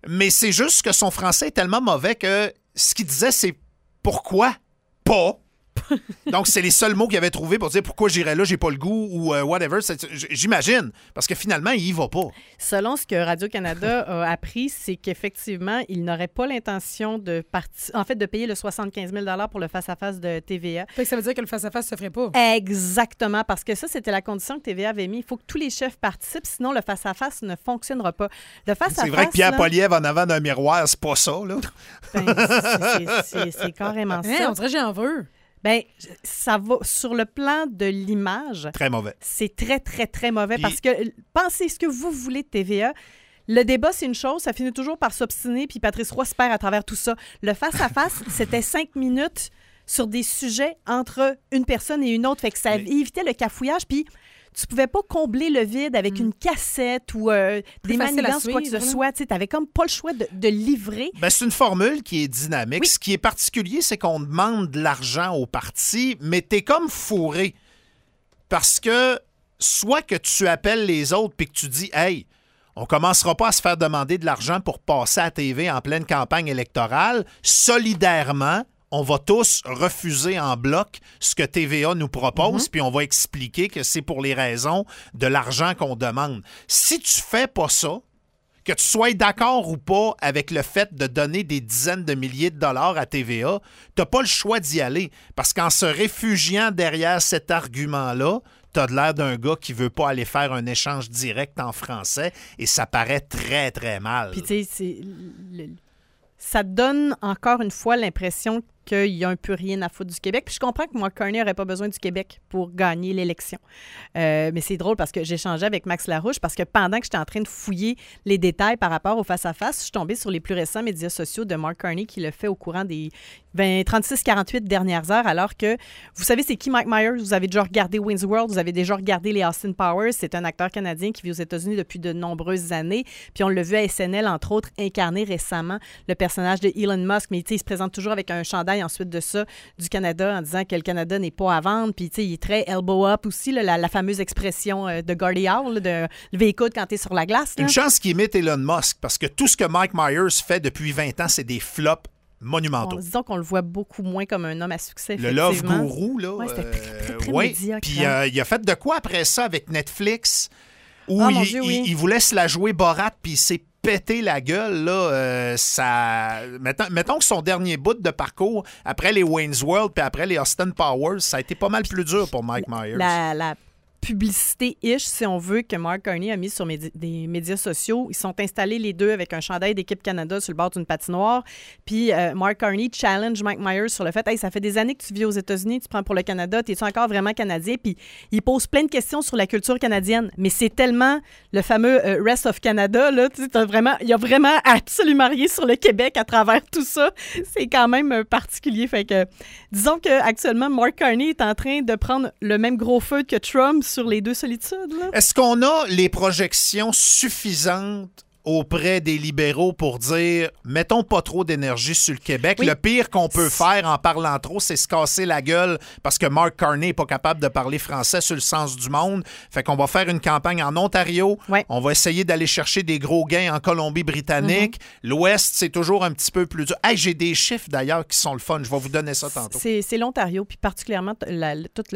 Mais c'est juste que son français est tellement mauvais que ce qu'il disait, c'est « pourquoi pas ». Donc, c'est les seuls mots qu'il avait trouvés pour dire pourquoi j'irais là, j'ai pas le goût ou whatever. J'imagine. Parce que finalement, il y va pas. Selon ce que Radio-Canada a appris, c'est qu'effectivement, il n'aurait pas l'intention de payer le 75 000 $ pour le face-à-face de TVA. Fait que ça veut dire que le face-à-face se ferait pas. Exactement, parce que ça, c'était la condition que TVA avait mis. Il faut que tous les chefs participent, sinon le face-à-face ne fonctionnera pas. Le face-à-face, c'est vrai que Pierre Poilievre en avant d'un miroir, c'est pas ça, là. C'est carrément ça. On dirait que j'en veux. Bien, ça va sur le plan de l'image. Très mauvais. C'est très, très, très mauvais. Puis, parce que pensez ce que vous voulez de TVA. Le débat, c'est une chose. Ça finit toujours par s'obstiner. Puis Patrice Roy se perd à travers tout ça. Le face-à-face, c'était 5 minutes sur des sujets entre une personne et une autre. Fait que ça évitait le cafouillage. Puis tu pouvais pas combler le vide avec une cassette ou des manigances ou quoi que ce soit. Tu n'avais comme pas le choix de livrer. Ben, c'est une formule qui est dynamique. Oui. Ce qui est particulier, c'est qu'on demande de l'argent aux partis, mais t'es comme fourré. Parce que soit que tu appelles les autres puis que tu dis « Hey, on commencera pas à se faire demander de l'argent pour passer à la TV en pleine campagne électorale. Solidairement, on va tous refuser en bloc ce que TVA nous propose, puis on va expliquer que c'est pour les raisons de l'argent qu'on demande. Si tu fais pas ça, que tu sois d'accord ou pas avec le fait de donner des dizaines de milliers de dollars à TVA, tu n'as pas le choix d'y aller. Parce qu'en se réfugiant derrière cet argument-là, tu as l'air d'un gars qui veut pas aller faire un échange direct en français et ça paraît très, très mal. Puis tu sais, ça donne encore une fois l'impression qu'il n'y a un peu rien à foutre du Québec. Puis je comprends que Mark Carney n'aurait pas besoin du Québec pour gagner l'élection. Mais c'est drôle parce que j'échangeais avec Max Larouche parce que pendant que j'étais en train de fouiller les détails par rapport au face-à-face, je suis tombée sur les plus récents médias sociaux de Mark Carney qui le fait au courant des 36-48 dernières heures, alors que vous savez c'est qui Mike Myers? Vous avez déjà regardé Wayne's World, vous avez déjà regardé les Austin Powers. C'est un acteur canadien qui vit aux États-Unis depuis de nombreuses années. Puis on l'a vu à SNL, entre autres, incarner récemment le personnage de Elon Musk. Mais il se présente toujours avec un chandail ensuite de ça du Canada en disant que le Canada n'est pas à vendre. Puis il est très elbow up aussi, là, la fameuse expression de Gordie Howe, de lever les coudes quand tu es sur la glace. Là. Une chance qu'il imite Elon Musk parce que tout ce que Mike Myers fait depuis 20 ans, c'est des flops monumentaux. Disons qu'on le voit beaucoup moins comme un homme à succès. Le Love Guru, là. Oui, c'était très médiocre. Puis il a fait de quoi après ça avec Netflix où il voulait se la jouer Borat puis il s'est pété la gueule, là, mettons que son dernier bout de parcours, après les Wayne's World puis après les Austin Powers, ça a été pas mal plus dur pour Mike Myers. La publicité-ish, si on veut, que Mark Carney a mis sur des médias sociaux. Ils sont installés les deux avec un chandail d'Équipe Canada sur le bord d'une patinoire. Puis Mark Carney challenge Mike Myers sur le fait « Hey, ça fait des années que tu vis aux États-Unis, tu prends pour le Canada, t'es-tu encore vraiment Canadien? » Puis il pose plein de questions sur la culture canadienne. Mais c'est tellement le fameux Rest of Canada, là, il y a vraiment absolument rien sur le Québec à travers tout ça. C'est quand même particulier. Fait que, disons qu'actuellement, Mark Carney est en train de prendre le même gros feu que Trump sur les deux solitudes. Là. Est-ce qu'on a les projections suffisantes auprès des libéraux pour dire « mettons pas trop d'énergie sur le Québec. Oui. Le pire qu'on peut faire en parlant trop, c'est se casser la gueule parce que Mark Carney n'est pas capable de parler français sur le sens du monde. Fait qu'on va faire une campagne en Ontario. Oui. On va essayer d'aller chercher des gros gains en Colombie-Britannique. L'Ouest, c'est toujours un petit peu plus dur. Hey, j'ai des chiffres d'ailleurs qui sont le fun. Je vais vous donner ça tantôt. C'est l'Ontario, puis particulièrement tout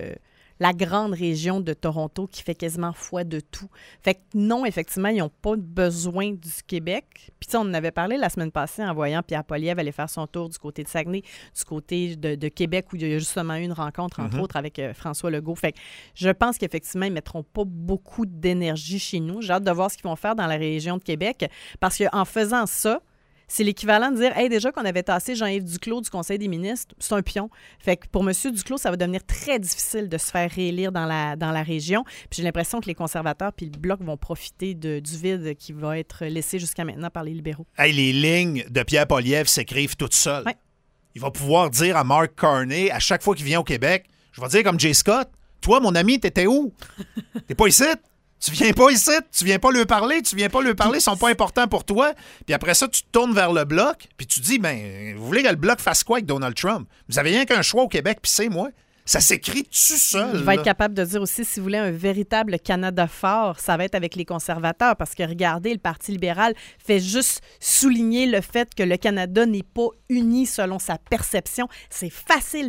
la grande région de Toronto qui fait quasiment foi de tout. Fait que non, effectivement, ils n'ont pas besoin du Québec. Puis on en avait parlé la semaine passée en voyant Pierre Poilievre aller faire son tour du côté de Saguenay, du côté de Québec où il y a justement eu une rencontre, entre autres, avec François Legault. Fait que je pense qu'effectivement, ils ne mettront pas beaucoup d'énergie chez nous. J'ai hâte de voir ce qu'ils vont faire dans la région de Québec parce qu'en faisant ça, c'est l'équivalent de dire « Hey, déjà qu'on avait tassé Jean-Yves Duclos du Conseil des ministres, c'est un pion. » Fait que pour M. Duclos, ça va devenir très difficile de se faire réélire dans la région. Puis j'ai l'impression que les conservateurs puis le Bloc vont profiter du vide qui va être laissé jusqu'à maintenant par les libéraux. Hey, les lignes de Pierre Poilievre s'écrivent toutes seules. Ouais. Il va pouvoir dire à Mark Carney, à chaque fois qu'il vient au Québec, je vais dire comme Jay Scott, « Toi, mon ami, t'étais où? T'es pas ici? » Tu viens pas ici, tu viens pas leur parler, ils sont pas importants pour toi. Puis après ça, tu te tournes vers le Bloc, puis tu dis, vous voulez que le Bloc fasse quoi avec Donald Trump? Vous avez rien qu'un choix au Québec, puis c'est moi. Ça s'écrit tout seul. Il va être là. capable de dire aussi, si vous voulez un véritable Canada fort, ça va être avec les conservateurs, parce que regardez, le Parti libéral fait juste souligner le fait que le Canada n'est pas uni selon sa perception. C'est facile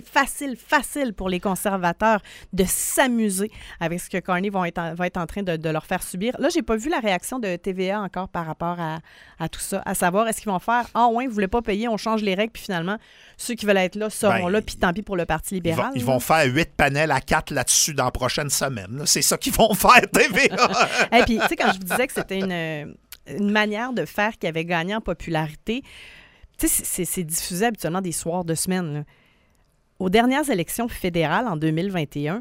pour les conservateurs de s'amuser avec ce que Carney va être en train de leur faire subir. Là, j'ai pas vu la réaction de TVA encore par rapport à tout ça, à savoir, est-ce qu'ils vont faire « Ah ouais, vous voulez pas payer, on change les règles, puis finalement, ceux qui veulent être là seront là, puis tant pis pour le Parti libéral. » Ils vont faire 8 panels à 4 là-dessus dans la prochaine semaine. Là. C'est ça qu'ils vont faire, TVA. Et puis, tu sais, quand je vous disais que c'était une manière de faire qui avait gagné en popularité, tu sais, c'est diffusé habituellement des soirs de semaine. Là. Aux dernières élections fédérales en 2021,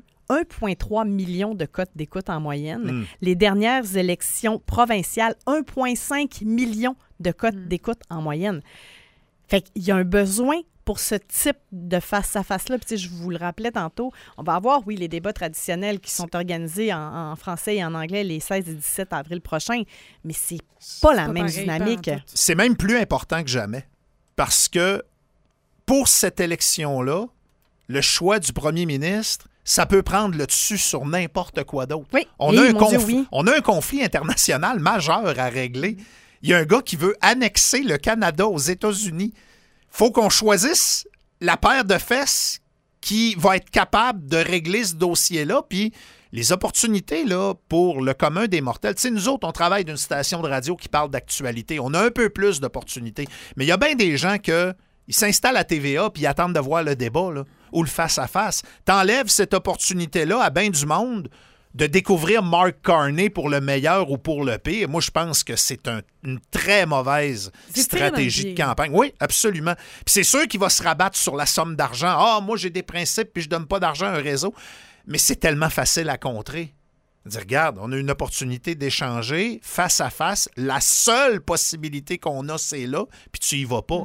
1,3 million de cotes d'écoute en moyenne. Les dernières élections provinciales, 1,5 million de cotes d'écoute en moyenne. Fait qu'il y a un besoin pour ce type de face-à-face-là. Puis, tu sais, je vous le rappelais tantôt, on va avoir, oui, les débats traditionnels qui sont organisés en français et en anglais les 16 et 17 avril prochains, mais c'est pas la même dynamique. C'est même plus important que jamais. Parce que pour cette élection-là, le choix du premier ministre, ça peut prendre le dessus sur n'importe quoi d'autre. Oui. On a un conflit international majeur à régler. Il y a un gars qui veut annexer le Canada aux États-Unis. Faut qu'on choisisse la paire de fesses qui va être capable de régler ce dossier-là. Puis les opportunités là, pour le commun des mortels. Tu sais, nous autres, on travaille d'une station de radio qui parle d'actualité. On a un peu plus d'opportunités. Mais il y a bien des gens ils s'installent à TVA puis ils attendent de voir le débat là, ou le face-à-face. T'enlèves cette opportunité-là à bien du monde de découvrir Mark Carney pour le meilleur ou pour le pire. Moi, je pense que c'est une très mauvaise stratégie de campagne. Oui, absolument. Puis c'est sûr qu'il va se rabattre sur la somme d'argent. Ah, moi, j'ai des principes puis je donne pas d'argent à un réseau. Mais c'est tellement facile à contrer. Dire, regarde, on a une opportunité d'échanger face à face. La seule possibilité qu'on a, c'est là, puis tu y vas pas.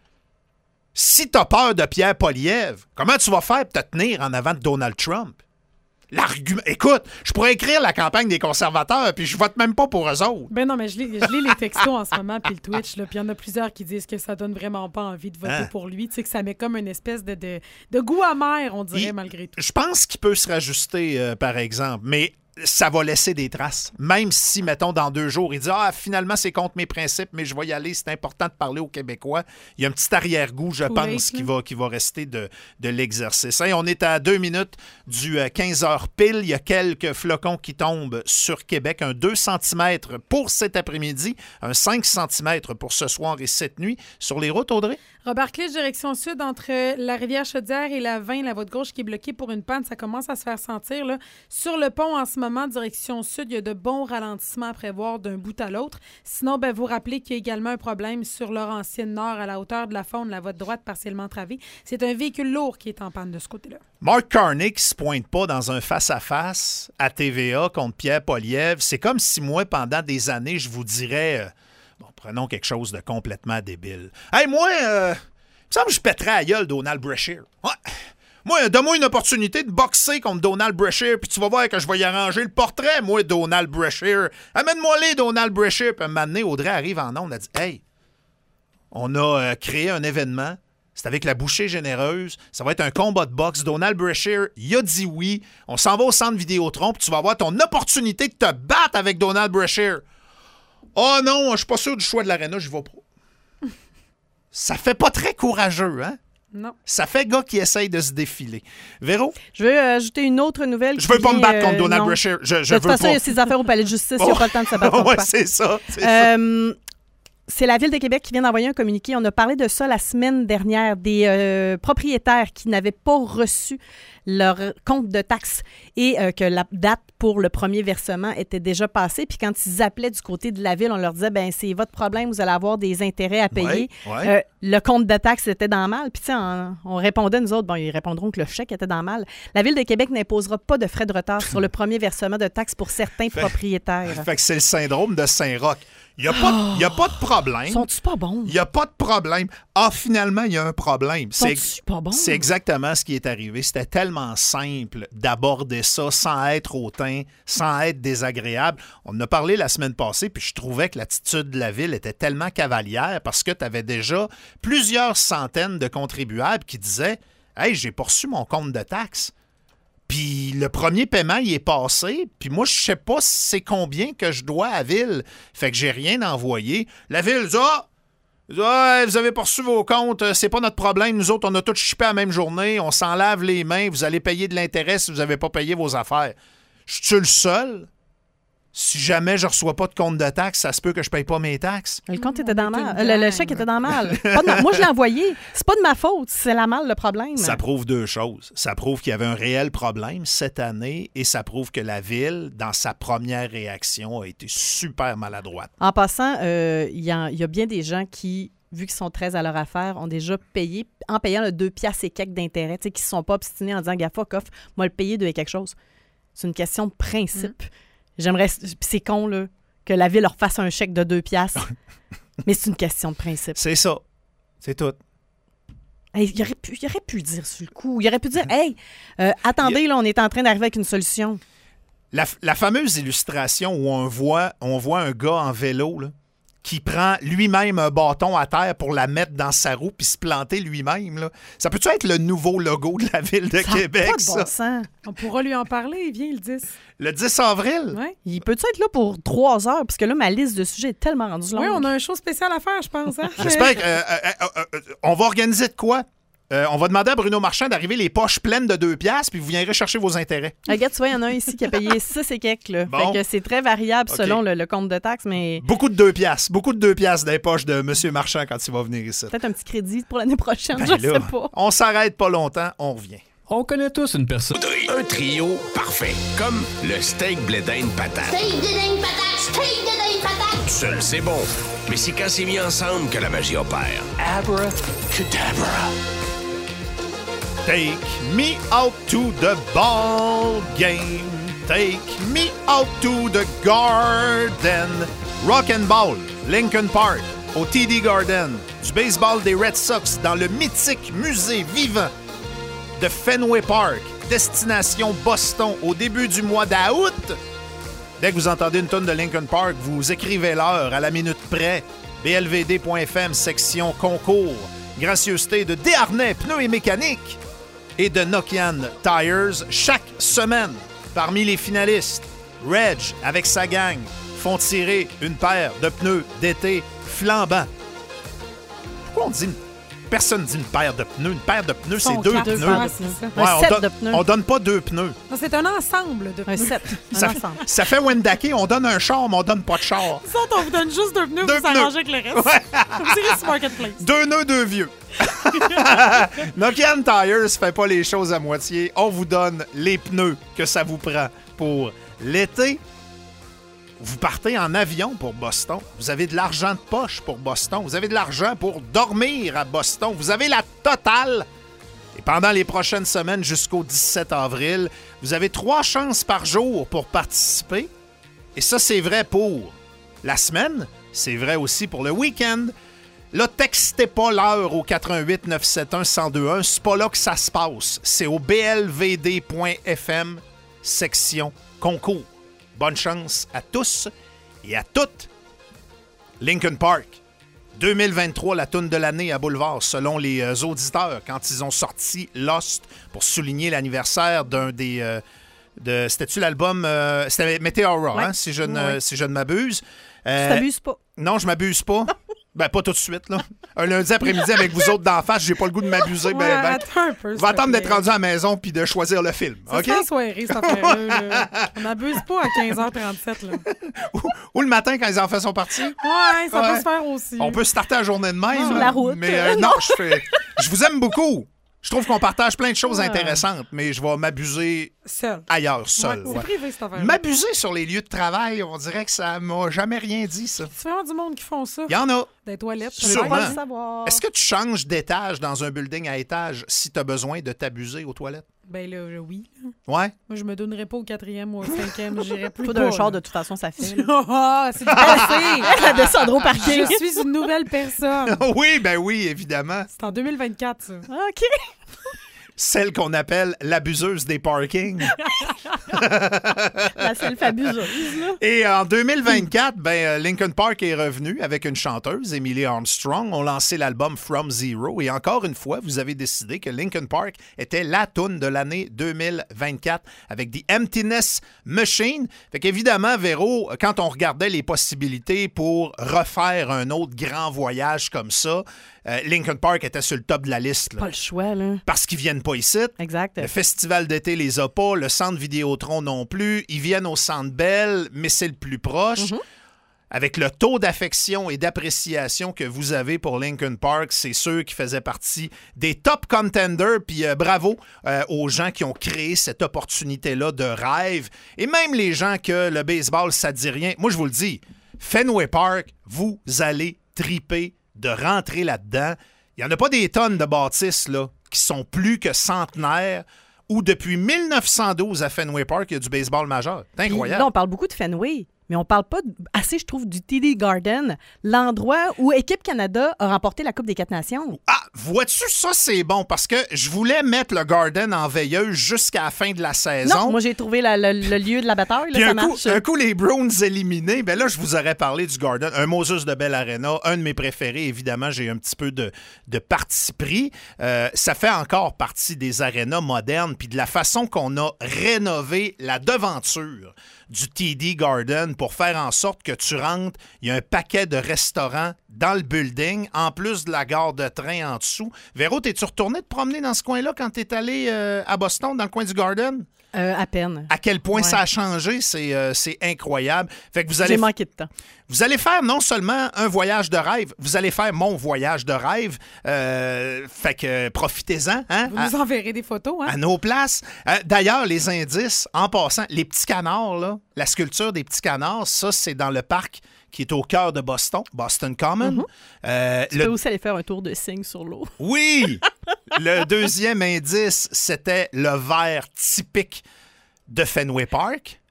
Si tu as peur de Pierre Poilievre, comment tu vas faire pour te tenir en avant de Donald Trump? L'argument. Écoute, je pourrais écrire la campagne des conservateurs, puis je vote même pas pour eux autres. Ben non, mais je lis les textos en ce moment, puis le Twitch, là, puis il y en a plusieurs qui disent que ça donne vraiment pas envie de voter pour lui. Tu sais, que ça met comme une espèce de goût amer, on dirait, malgré tout. Je pense qu'il peut se rajuster, par exemple, mais ça va laisser des traces. Même si, mettons, dans 2 jours, il dit « Ah, finalement, c'est contre mes principes, mais je vais y aller, c'est important de parler aux Québécois. » Il y a un petit arrière-goût, je pense, qui va rester de l'exercice. Hey, on est à 2 minutes du 15h pile. Il y a quelques flocons qui tombent sur Québec. Un 2 cm pour cet après-midi, un 5 cm pour ce soir et cette nuit. Sur les routes, Audrey? Robert Clich, direction sud, entre la Rivière-Chaudière et la 20, la voie de gauche qui est bloquée pour une panne, ça commence à se faire sentir. Là. Sur le pont, en ce moment, direction sud, il y a de bons ralentissements à prévoir d'un bout à l'autre. Sinon, vous rappelez qu'il y a également un problème sur Laurentienne-Nord, à la hauteur de la Faune, la voie de droite partiellement travée. C'est un véhicule lourd qui est en panne de ce côté-là. Mark Carney qui se pointe pas dans un face-à-face à TVA contre Pierre Poilievre, c'est comme si moi, pendant des années, je vous dirais... Bon, prenons quelque chose de complètement débile. Hey, moi, il me semble que je pèterais à gueule Donald Brashear. Ouais. Moi, donne-moi une opportunité de boxer contre Donald Brashear, puis tu vas voir que je vais y arranger le portrait, moi, Donald Brashear. Amène-moi les Donald Brashear. Puis un moment donné, Audrey arrive en ondes, elle dit « Hey, on a créé un événement. C'est avec la bouchée généreuse. Ça va être un combat de boxe. Donald Brashear, il a dit oui. On s'en va au centre Vidéotron, puis tu vas avoir ton opportunité de te battre avec Donald Brashear. Oh non, je suis pas sûr du choix de l'aréna, j'y vais pas. Ça fait pas très courageux, hein? Non. Ça fait gars qui essaye de se défiler. Véro? Je veux ajouter une autre nouvelle. Je veux pas me battre contre Donald Brashear. Je de toute façon, il y a ses affaires au palais de justice. Il n'y a pas le temps de se battre. Oui, c'est ça. C'est la Ville de Québec qui vient d'envoyer un communiqué. On a parlé de ça la semaine dernière, des propriétaires qui n'avaient pas reçu leur compte de taxes et que la date pour le premier versement était déjà passée. Puis quand ils appelaient du côté de la Ville, on leur disait, ben c'est votre problème, vous allez avoir des intérêts à payer. Ouais. Le compte de taxes était dans le mal. Puis tu sais, on répondait, nous autres, bon, ils répondront que le chèque était dans le mal. La Ville de Québec n'imposera pas de frais de retard sur le premier versement de taxes pour certains propriétaires. Fait que c'est le syndrome de Saint-Roch. Il n'y a pas de problème. Sont-ils pas bons? Il n'y a pas de problème. Ah, finalement, il y a un problème. Sont-ils pas bons? C'est exactement ce qui est arrivé. C'était tellement simple d'aborder ça sans être hautain, sans être désagréable. On en a parlé la semaine passée, puis je trouvais que l'attitude de la Ville était tellement cavalière parce que tu avais déjà plusieurs centaines de contribuables qui disaient « Hey, j'ai pas reçu mon compte de taxes. » Puis le premier paiement, il est passé. Puis moi, je sais pas c'est combien que je dois à Ville. Fait que j'ai rien envoyé. La Ville dit vous avez pas reçu vos comptes, c'est pas notre problème. Nous autres, on a tout chippé la même journée. On s'en lave les mains. Vous allez payer de l'intérêt si vous avez pas payé vos affaires. Je suis le seul? Si jamais je reçois pas de compte de taxes, ça se peut que je paye pas mes taxes. Le compte était dans mal. Le chèque était dans mal. Moi, je l'ai envoyé. C'est pas de ma faute. C'est la malle le problème. Ça prouve deux choses. Ça prouve qu'il y avait un réel problème cette année et ça prouve que la Ville, dans sa première réaction, a été super maladroite. En passant, il y a bien des gens qui, vu qu'ils sont très à leur affaire, ont déjà payé, en payant le 2 piastres et quelques d'intérêt, qui ne se sont pas obstinés en disant « fuck off, moi le payer de quelque chose ». C'est une question de principe. J'aimerais, c'est con, là, que la Ville leur fasse un chèque de 2 piastres. Mais c'est une question de principe. C'est ça. C'est tout. Hey, il aurait pu dire sur le coup. Il aurait pu dire, hey, attendez, là, on est en train d'arriver avec une solution. La fameuse illustration où on voit un gars en vélo, là, qui prend lui-même un bâton à terre pour la mettre dans sa roue puis se planter lui-même, là. Ça peut-tu être le nouveau logo de la Ville de Québec, pas de ça? Bon sens. On pourra lui en parler, il vient le 10. Le 10 avril? Ouais. Il peut-tu être là pour 3 heures? Parce que là, ma liste de sujets est tellement rendue longue. Oui, on a un show spécial à faire, je pense. Hein? J'espère qu'on va organiser de quoi? On va demander à Bruno Marchand d'arriver les poches pleines de 2 piastres, puis vous viendrez chercher vos intérêts. Regarde, tu vois, il y en a un ici qui a payé 6 et quelques. Là. Bon. Fait que c'est très variable selon le compte de taxes, mais Beaucoup de 2 piastres. Beaucoup de 2 piastres dans les poches de M. Marchand quand il va venir ici. peut-être un petit crédit pour l'année prochaine, Ben je là, sais pas. on s'arrête pas longtemps, on revient. On connaît tous une personne. Un trio parfait, comme le steak blé d'Inde patate. Steak de dingue patate, steak de dingue patate. Tout seul, c'est bon, mais c'est quand c'est mis ensemble que la magie opère. Abracadabra. Take me out to the ball game. Take me out to the garden. Rock and Ball, Lincoln Park, au TD Garden. Du baseball des Red Sox dans le mythique musée vivant de Fenway Park. Destination Boston au début du mois d'août. Dès que vous entendez une tonne de Lincoln Park, vous écrivez l'heure à la minute près. blvd.fm, section concours. Gracieuseté de Desharnais, pneus et mécanique. Et de Nokian Tires chaque semaine. Parmi les finalistes, Reg, avec sa gang, font tirer une paire de pneus d'été flambants. Pourquoi on dit... Personne dit une paire de pneus. Une paire de pneus, c'est 2 pneus. Un set de pneus. On donne pas 2 pneus. Non, c'est un ensemble de pneus. Un set. Ça, Un ensemble. ça fait Wendake, on donne un char, mais on donne pas de char. Nous autres, on vous donne juste 2 pneus, Deux vous s'arrangez avec le reste. Vous irez sur Marketplace. 2 nœuds, 2 vieux. Nokian Tires fait pas les choses à moitié. On vous donne les pneus que ça vous prend pour l'été. Vous partez en avion pour Boston. Vous avez de l'argent de poche pour Boston. Vous avez de l'argent pour dormir à Boston. Vous avez la totale. Et pendant les prochaines semaines jusqu'au 17 avril, vous avez 3 chances par jour pour participer. Et ça, c'est vrai pour la semaine. C'est vrai aussi pour le week-end. Là, textez pas l'heure au 88 971 1021. C'est pas là que ça se passe. C'est au blvd.fm, section concours. Bonne chance à tous et à toutes. Lincoln Park, 2023, la toune de l'année à Boulevard, selon les auditeurs, quand ils ont sorti Lost pour souligner l'anniversaire d'un des... c'était-tu l'album... c'était Meteora, Ouais. hein, si je ne m'abuse. Tu t'abuses pas. Non, je m'abuse pas. Ben, pas tout de suite, là. Un lundi après-midi avec vous autres d'en face, j'ai pas le goût de m'abuser. Ouais, attends un peu. On va attendre d'être rendu à la maison puis de choisir le film, C'est OK? la soirée, cette affaire-là. On n'abuse pas à 15h37, là. Ou le matin quand les enfants sont partis. Ouais, ça Ouais. peut se faire aussi. On peut starter la journée de même. Sur là. la route. Mais non, je vous aime beaucoup. Je trouve qu'on partage plein de choses intéressantes, mais je vais m'abuser Seul. ailleurs, seul. Ouais, c'est ouais. privé, cette affaire-là. M'abuser sur les lieux de travail, on dirait que ça m'a jamais rien dit, ça. C'est vraiment du monde qui font ça. Il y en a. Des toilettes. Je veux Sûrement. pas le savoir. Est-ce que tu changes d'étage dans un building à étage si tu as besoin de t'abuser aux toilettes? Ben là, oui. Ouais. Moi, je me donnerais pas au 4e ou au 5e. J'irais plus Pas pas. d'un char, là. de toute façon, ça fait. là. Ah, c'est du passé. La descendre au parking. Je suis une nouvelle personne. Oui, ben oui, évidemment. C'est en 2024, ça. OK. celle qu'on appelle l'abuseuse des parkings. La self-abuseuse, là. Et en 2024, Linkin Park est revenu avec une chanteuse, Emily Armstrong. On lancé l'album From Zero. Et encore une fois, vous avez décidé que Linkin Park était la toune de l'année 2024 avec The Emptiness Machine. Fait qu'évidemment, Véro, quand on regardait les possibilités pour refaire un autre grand voyage comme ça, Linkin Park était sur le top de la liste. Là. Pas le choix, là. Parce qu'ils viennent pas ici. Exact. Le festival d'été les a pas, le centre Vidéotron non plus. Ils viennent au Centre Bell, mais c'est le plus proche. Mm-hmm. Avec le taux d'affection et d'appréciation que vous avez pour Linkin Park, c'est sûr qu'ils faisaient partie des top contenders. Puis bravo aux gens qui ont créé cette opportunité-là de rêve. Et même les gens que le baseball, ça dit rien. Moi, je vous le dis, Fenway Park, vous allez triper de rentrer là-dedans. Il n'y en a pas des tonnes de bâtisses là, qui sont plus que centenaires où depuis 1912 à Fenway Park, il y a du baseball majeur. C'est incroyable. Là, on parle beaucoup de Fenway, mais on parle pas assez, je trouve, du TD Garden, l'endroit où Équipe Canada a remporté la Coupe des 4 Nations. Ah, vois-tu, ça, c'est bon, parce que je voulais mettre le Garden en veilleuse jusqu'à la fin de la saison. Non, moi, j'ai trouvé le lieu de la bataille, là, Puis ça marche. un coup, les Bruins éliminés, ben là, je vous aurais parlé du Garden. Un Moses de Bell Arena, un de mes préférés. Évidemment, j'ai un petit peu de parti pris. Ça fait encore partie des arénas modernes, puis de la façon qu'on a rénové la devanture du TD Garden pour faire en sorte que tu rentres, il y a un paquet de restaurants dans le building, en plus de la gare de train en dessous. Véro, t'es-tu retourné te promener dans ce coin-là quand t'es allé à Boston, dans le coin du Garden? À peine. À quel point Ouais. ça a changé, c'est incroyable. Fait que J'ai manqué de temps. vous allez faire non seulement un voyage de rêve, vous allez faire mon voyage de rêve. Fait que profitez-en. Hein, Vous nous enverrez des photos, hein? à nos places. D'ailleurs, les indices, en passant, les petits canards, là, la sculpture des petits canards, ça, c'est dans le parc qui est au cœur de Boston, Boston Common. Tu peux aussi aller faire un tour de cygne sur l'eau. Oui! Le deuxième indice, c'était le verre typique de Fenway Park.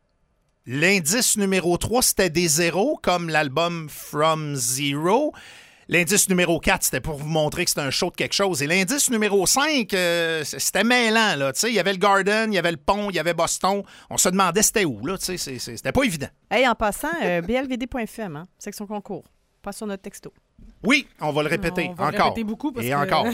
L'indice numéro 3, c'était des zéros, comme l'album From Zero. L'indice numéro 4, c'était pour vous montrer que c'était un show de quelque chose. Et l'indice numéro 5, c'était mêlant. Là. Il y avait le Garden, il y avait le pont, il y avait Boston. On se demandait c'était où. Là. C'était pas évident. Hey, en passant, blvd.fm, hein, section concours. Pas sur notre texto. Oui, on va le répéter On va le encore. répéter beaucoup parce Et que- encore.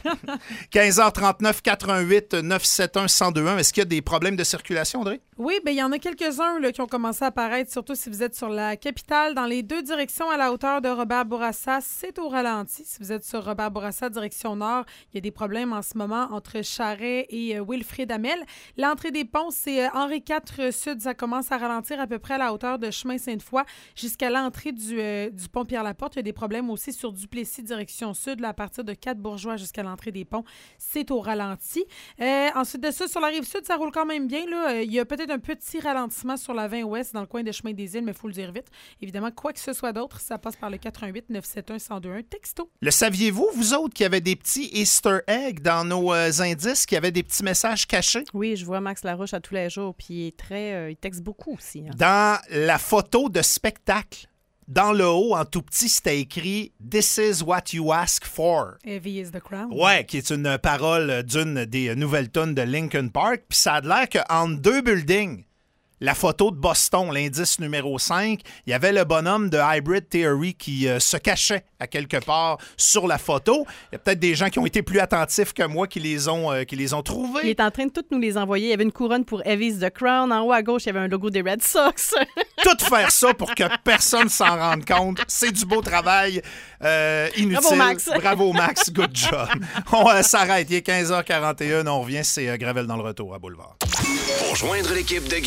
15h39, 88 971 1021. Est-ce qu'il y a des problèmes de circulation, Audrey? Oui, bien, il y en a quelques-uns là, qui ont commencé à apparaître, surtout si vous êtes sur la capitale, dans les deux directions à la hauteur de Robert-Bourassa. C'est au ralenti. Si vous êtes sur Robert-Bourassa, direction nord, il y a des problèmes en ce moment entre Charest et Wilfrid Hamel. L'entrée des ponts, c'est Henri IV Sud. Ça commence à ralentir à peu près à la hauteur de Chemin Sainte-Foy jusqu'à l'entrée du pont Pierre-Laporte. Il y a des problèmes aussi sur Duplessis, direction sud, là, à partir de 4 Bourgeois jusqu'à l'entrée des ponts. C'est au ralenti. Ensuite de ça, sur la rive sud, ça roule quand même bien. Là. Il y a peut-être un petit ralentissement sur la 20 ouest dans le coin de Chemin des Îles, mais il faut le dire vite. Évidemment, quoi que ce soit d'autre, ça passe par le 88 971 1021 texto. Le saviez-vous, vous autres, qu'il y avait des petits Easter eggs dans nos indices, qu'il y avait des petits messages cachés? Oui, je vois Max Larouche à tous les jours, puis il est très... il texte beaucoup aussi. Hein. Dans la photo de spectacle, dans le haut, en tout petit, c'était écrit « This is what you ask for ». Heavy is the crown. Ouais, qui est une parole d'une des nouvelles tunes de Linkin Park. Puis ça a l'air qu'entre deux buildings, la photo de Boston, l'indice numéro 5, il y avait le bonhomme de Hybrid Theory qui se cachait à quelque part sur la photo. Il y a peut-être des gens qui ont été plus attentifs que moi qui les ont trouvés. Il est en train de toutes nous les envoyer. Il y avait une couronne pour Heavy's the Crown. En haut à gauche, il y avait un logo des Red Sox. Tout faire ça pour que personne s'en rende compte. C'est du beau travail inutile. Bravo, Max. Bravo, Max. Good job. On s'arrête. Il est 15h41. On revient. C'est Gravel dans le retour à Boulevard. Pour joindre l'équipe de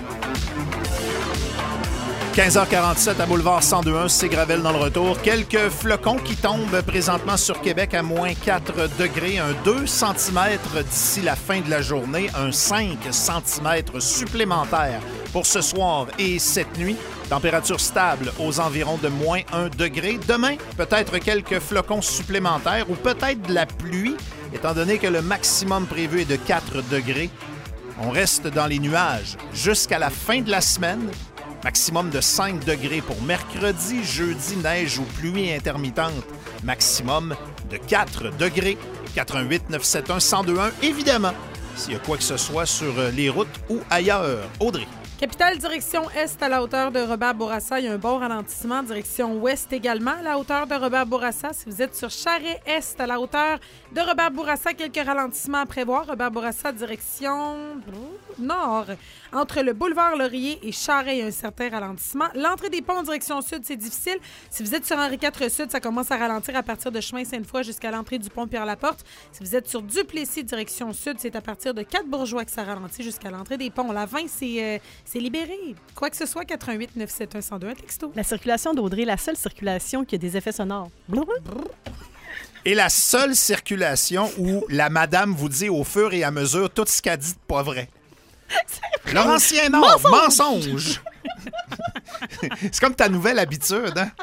15h47 à Boulevard 1021, c'est Gravel dans le retour. Quelques flocons qui tombent présentement sur Québec à moins 4 degrés, un 2 cm d'ici la fin de la journée, un 5 cm supplémentaire pour ce soir et cette nuit. Température stable aux environs de moins 1 degré. Demain, peut-être quelques flocons supplémentaires ou peut-être de la pluie, étant donné que le maximum prévu est de 4 degrés. On reste dans les nuages jusqu'à la fin de la semaine. Maximum de 5 degrés pour mercredi, jeudi, neige ou pluie intermittente. Maximum de 4 degrés. 88 971 1021, évidemment, s'il y a quoi que ce soit sur les routes ou ailleurs. Audrey. Capitale, direction Est à la hauteur de Robert-Bourassa. Il y a un bon ralentissement. Direction Ouest également à la hauteur de Robert-Bourassa. Si vous êtes sur Charest-Est à la hauteur de Robert-Bourassa, quelques ralentissements à prévoir. Robert-Bourassa, direction Nord. Entre le boulevard Laurier et Charest, il y a un certain ralentissement. L'entrée des ponts en direction Sud, c'est difficile. Si vous êtes sur Henri IV Sud, ça commence à ralentir à partir de chemin Sainte-Foy jusqu'à l'entrée du pont Pierre-Laporte. Si vous êtes sur Duplessis, direction Sud, c'est à partir de 4 Bourgeois que ça ralentit jusqu'à l'entrée des ponts. La 20, c'est libéré. Quoi que ce soit, 88 971 1021 texto. La circulation d'Audrey, la seule circulation qui a des effets sonores. Et la seule circulation où la madame vous dit au fur et à mesure tout ce qu'elle dit de pas vrai. Laurentien Nord, mensonge. C'est comme ta nouvelle habitude, hein?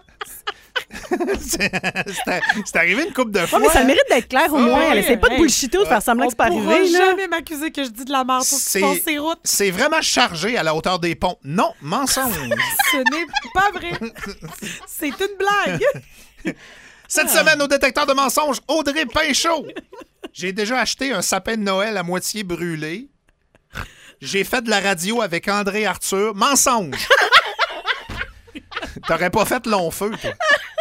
C'est arrivé une couple de fois. Ouais, mais ça mérite d'être clair au moins. oui, Elle essaie pas de bullshiter ou de faire semblant que c'est pas arrivé. On ne là. jamais m'accuser que je dis de la merde sur ces routes. C'est vraiment chargé à la hauteur des ponts. Non, mensonge. Ce n'est pas vrai. C'est une blague. Cette semaine, au détecteur de mensonges, Audrey Pinchot. J'ai déjà acheté un sapin de Noël à moitié brûlé. J'ai fait de la radio avec André Arthur. Mensonge. T'aurais pas fait long feu, toi.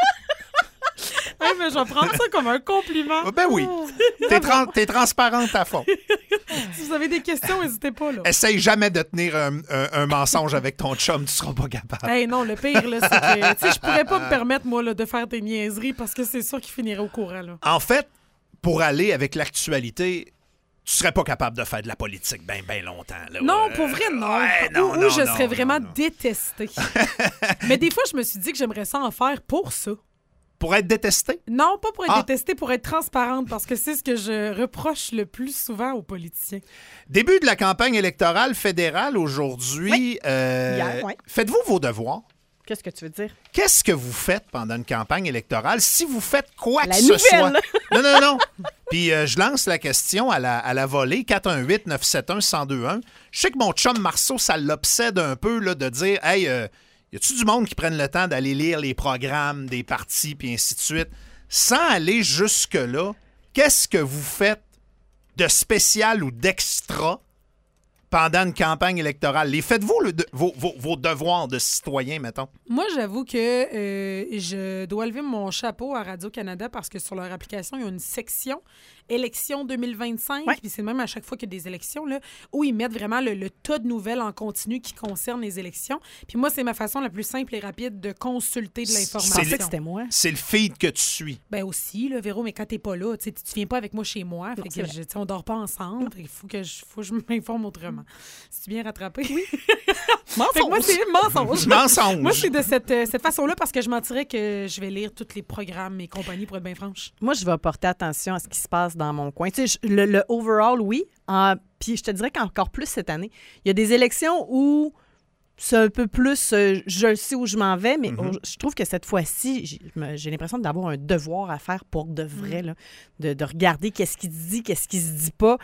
Oui, mais je vais prendre ça comme un compliment. Ben oui. T'es transparente à fond. Si vous avez des questions, n'hésitez pas. Là. Essaye jamais de tenir un mensonge avec ton chum, tu seras pas capable. Hey, non, le pire, là, c'est que tu sais, je pourrais pas me permettre, moi, là, de faire des niaiseries parce que c'est sûr qu'il finirait au courant. Là. En fait, pour aller avec l'actualité, tu serais pas capable de faire de la politique bien longtemps. Là. Non, pour vrai, non. Ouais, non, Ou non, je non, serais non, vraiment non. détestée. Mais des fois, je me suis dit que j'aimerais ça en faire pour ça. Pour être détesté? Non, pas pour être Ah. détestée, pour être transparente, parce que c'est ce que je reproche le plus souvent aux politiciens. Début de la campagne électorale fédérale aujourd'hui. Hier, ouais. Faites-vous vos devoirs? Qu'est-ce que tu veux dire? Qu'est-ce que vous faites pendant une campagne électorale si vous faites quoi que La ce nouvelle. soit? Non. Puis je lance la question à la volée, 418-971-1021. Je sais que mon chum Marceau, ça l'obsède un peu là, de dire « Hey, y a-tu du monde qui prenne le temps d'aller lire les programmes des partis puis ainsi de suite? » Sans aller jusque-là, qu'est-ce que vous faites de spécial ou d'extra pendant une campagne électorale? Les faites-vous vos devoirs de citoyen, mettons? Moi, j'avoue que je dois lever mon chapeau à Radio-Canada parce que sur leur application, il y a une section élections 2025, Ouais. puis c'est même à chaque fois qu'il y a des élections, là, où ils mettent vraiment le tas de nouvelles en continu qui concernent les élections. Puis moi, c'est ma façon la plus simple et rapide de consulter de Je l'information. pensais que c'était moi. C'est le feed que tu suis. Ben aussi, là, Véro, mais quand t'es pas là, tu viens pas avec moi chez moi, fait Non, que c'est vrai. tu sais, on dort pas ensemble, fait qu'il faut que je m'informe autrement. C'est bien rattrapé? Oui. Mensonge. Fait que moi, c'est mensonge. Mensonge. Moi, c'est de cette façon-là parce que je mentirais que je vais lire tous les programmes et compagnie pour être bien franche. Moi, je vais porter attention à ce qui se passe dans mon coin. Tu sais, le overall, oui. Puis je te dirais qu'encore plus cette année. Il y a des élections où c'est un peu plus, je sais où je m'en vais, mais je trouve que cette fois-ci, j'ai l'impression d'avoir un devoir à faire pour de vrai, là, de regarder qu'est-ce qui se dit, qu'est-ce qui se dit pas.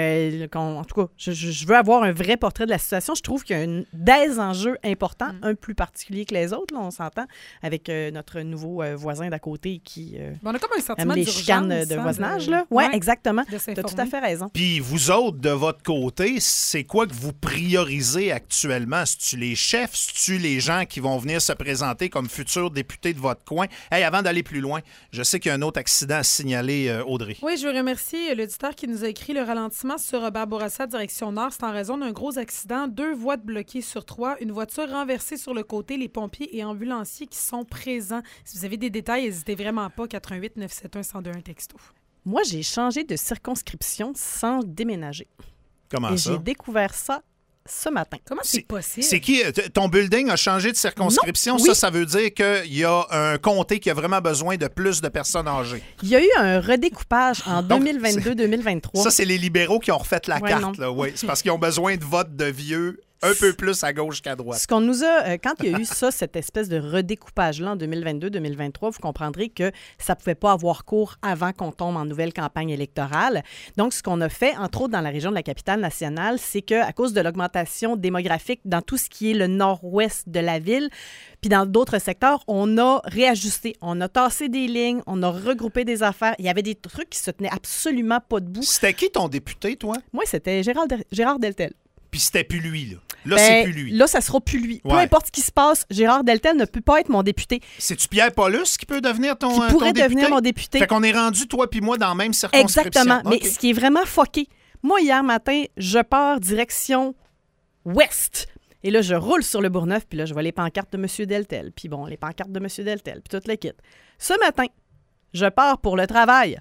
En tout cas, je veux avoir un vrai portrait de la situation. Je trouve qu'il y a des enjeux importants, un plus particulier que les autres, là, on s'entend, avec notre nouveau voisin d'à côté qui Ben, on a comme un aime sentiment les d'urgence, chicanes de hein, voisinage. Là. Ouais, exactement. de Tu as s'informer. tout à fait raison. Puis vous autres, de votre côté, c'est quoi que vous priorisez actuellement? C'est-tu les chefs? C'est-tu les gens qui vont venir se présenter comme futurs députés de votre coin? Hey, avant d'aller plus loin, je sais qu'il y a un autre accident à signaler, Audrey. Oui, je veux remercier l'auditeur qui nous a écrit le ralentissement sur Robert-Bourassa, direction nord. C'est en raison d'un gros accident. 2 voies bloquées sur 3. Une voiture renversée sur le côté. Les pompiers et ambulanciers qui sont présents. Si vous avez des détails, n'hésitez vraiment pas. 88 971 1021 texto. Moi, j'ai changé de circonscription sans déménager. Comment Et ça? j'ai découvert ça ce matin. Comment c'est possible? C'est qui? Ton building a changé de circonscription? Non, oui. Ça veut dire qu'il y a un comté qui a vraiment besoin de plus de personnes âgées. Il y a eu un redécoupage en Donc, 2022-2023. Ça, c'est les libéraux qui ont refait la Ouais, carte. non. Là, ouais. C'est parce qu'ils ont besoin de votes de vieux un peu plus à gauche qu'à droite. Ce qu'on nous a, quand il y a eu ça, cette espèce de redécoupage-là en 2022-2023, vous comprendrez que ça ne pouvait pas avoir cours avant qu'on tombe en nouvelle campagne électorale. Donc, ce qu'on a fait, entre autres dans la région de la capitale nationale, c'est qu'à cause de l'augmentation démographique dans tout ce qui est le nord-ouest de la ville, puis dans d'autres secteurs, on a réajusté, on a tassé des lignes, on a regroupé des affaires. Il y avait des trucs qui se tenaient absolument pas debout. C'était qui ton député, toi? Moi, c'était Gérard Deltel. Puis c'était plus lui, là. Là, Ben, c'est plus lui. Là, ça sera plus lui. Peu Ouais. importe ce qui se passe, Gérard Deltel ne peut pas être mon député. C'est-tu Pierre Paulus qui peut devenir ton, Qui ton pourrait député? devenir mon député. Fait qu'on est rendu, toi puis moi, dans la même circonscription. Exactement. OK. Mais ce qui est vraiment fucké, moi, hier matin, je pars direction ouest. Et là, je roule sur le Bourgneuf, puis là, je vois les pancartes de M. Deltel. Puis bon, les pancartes de M. Deltel, puis tout le kit. Ce matin, je pars pour le travail.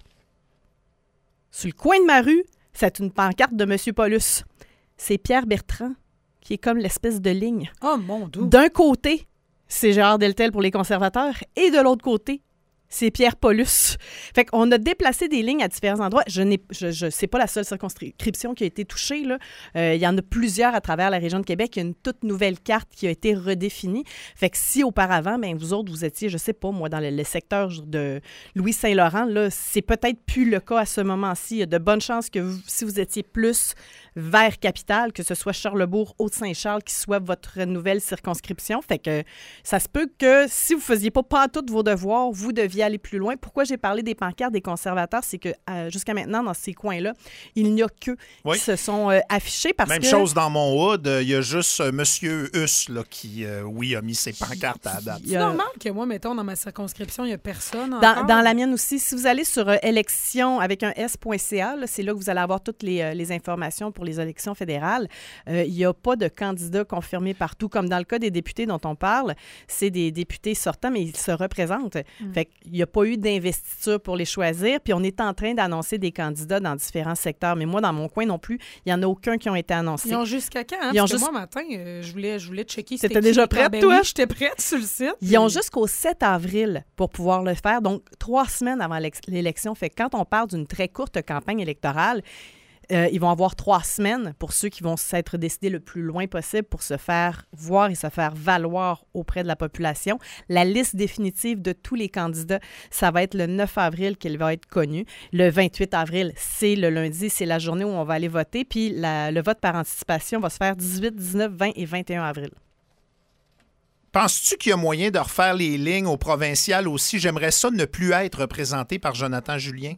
Sur le coin de ma rue, c'est une pancarte de M. Paulus. C'est Pierre Bertrand qui est comme l'espèce de ligne. Oh, mon Dieu! D'un côté, c'est Gérard Deltel pour les conservateurs, et de l'autre côté, c'est Pierre Paulus. Fait qu'on a déplacé des lignes à différents endroits. C'est pas la seule circonscription qui a été touchée, là. Il y en a plusieurs à travers la région de Québec. Il y a une toute nouvelle carte qui a été redéfinie. Fait que si auparavant, ben vous autres, vous étiez, je sais pas, moi, dans le secteur de Louis-Saint-Laurent, là, c'est peut-être plus le cas à ce moment-ci. Il y a de bonnes chances que si vous étiez plus vers Capitale, que ce soit Charlesbourg, Haute-Saint-Charles, qui soit votre nouvelle circonscription. Fait que ça se peut que si vous faisiez pas pantoute vos devoirs, vous deviez aller plus loin. Pourquoi j'ai parlé des pancartes des conservateurs, c'est que jusqu'à maintenant, dans ces coins-là, il n'y a qu'eux Oui. qui se sont affichés parce Même que... chose dans mon hood, il y a juste M. Huss là, qui, oui, a mis ses pancartes à la date. Il y C'est a- normal que moi, mettons, dans ma circonscription, il n'y a personne Dans, dans la mienne aussi, si vous allez sur élections avec un s.ca, là, c'est là que vous allez avoir toutes les informations pour les élections fédérales. Il n'y a pas de candidats confirmés partout. Comme dans le cas des députés dont on parle, c'est des députés sortants, mais ils se représentent. Fait qu'il n'y a pas eu d'investiture pour les choisir. Puis on est en train d'annoncer des candidats dans différents secteurs. Mais moi, dans mon coin non plus, il n'y en a aucun qui ont été annoncés. Ils ont jusqu'à quand? Hein? Ils ont Parce que juste- moi, matin, je voulais checker. T'étais c'était déjà qui. prête, Ben toi? Oui, j'étais prête sur le site. Ils ont jusqu'au 7 avril pour pouvoir le faire, donc 3 semaines avant l'élection. Fait que quand on parle d'une très courte campagne électorale, ils vont avoir 3 semaines pour ceux qui vont s'être décidés le plus loin possible pour se faire voir et se faire valoir auprès de la population. La liste définitive de tous les candidats, ça va être le 9 avril qu'elle va être connue. Le 28 avril, c'est le lundi, c'est la journée où on va aller voter. Puis le vote par anticipation va se faire 18, 19, 20 et 21 avril. Penses-tu qu'il y a moyen de refaire les lignes au provincial aussi? J'aimerais ça ne plus être représenté par Jonathan Julien.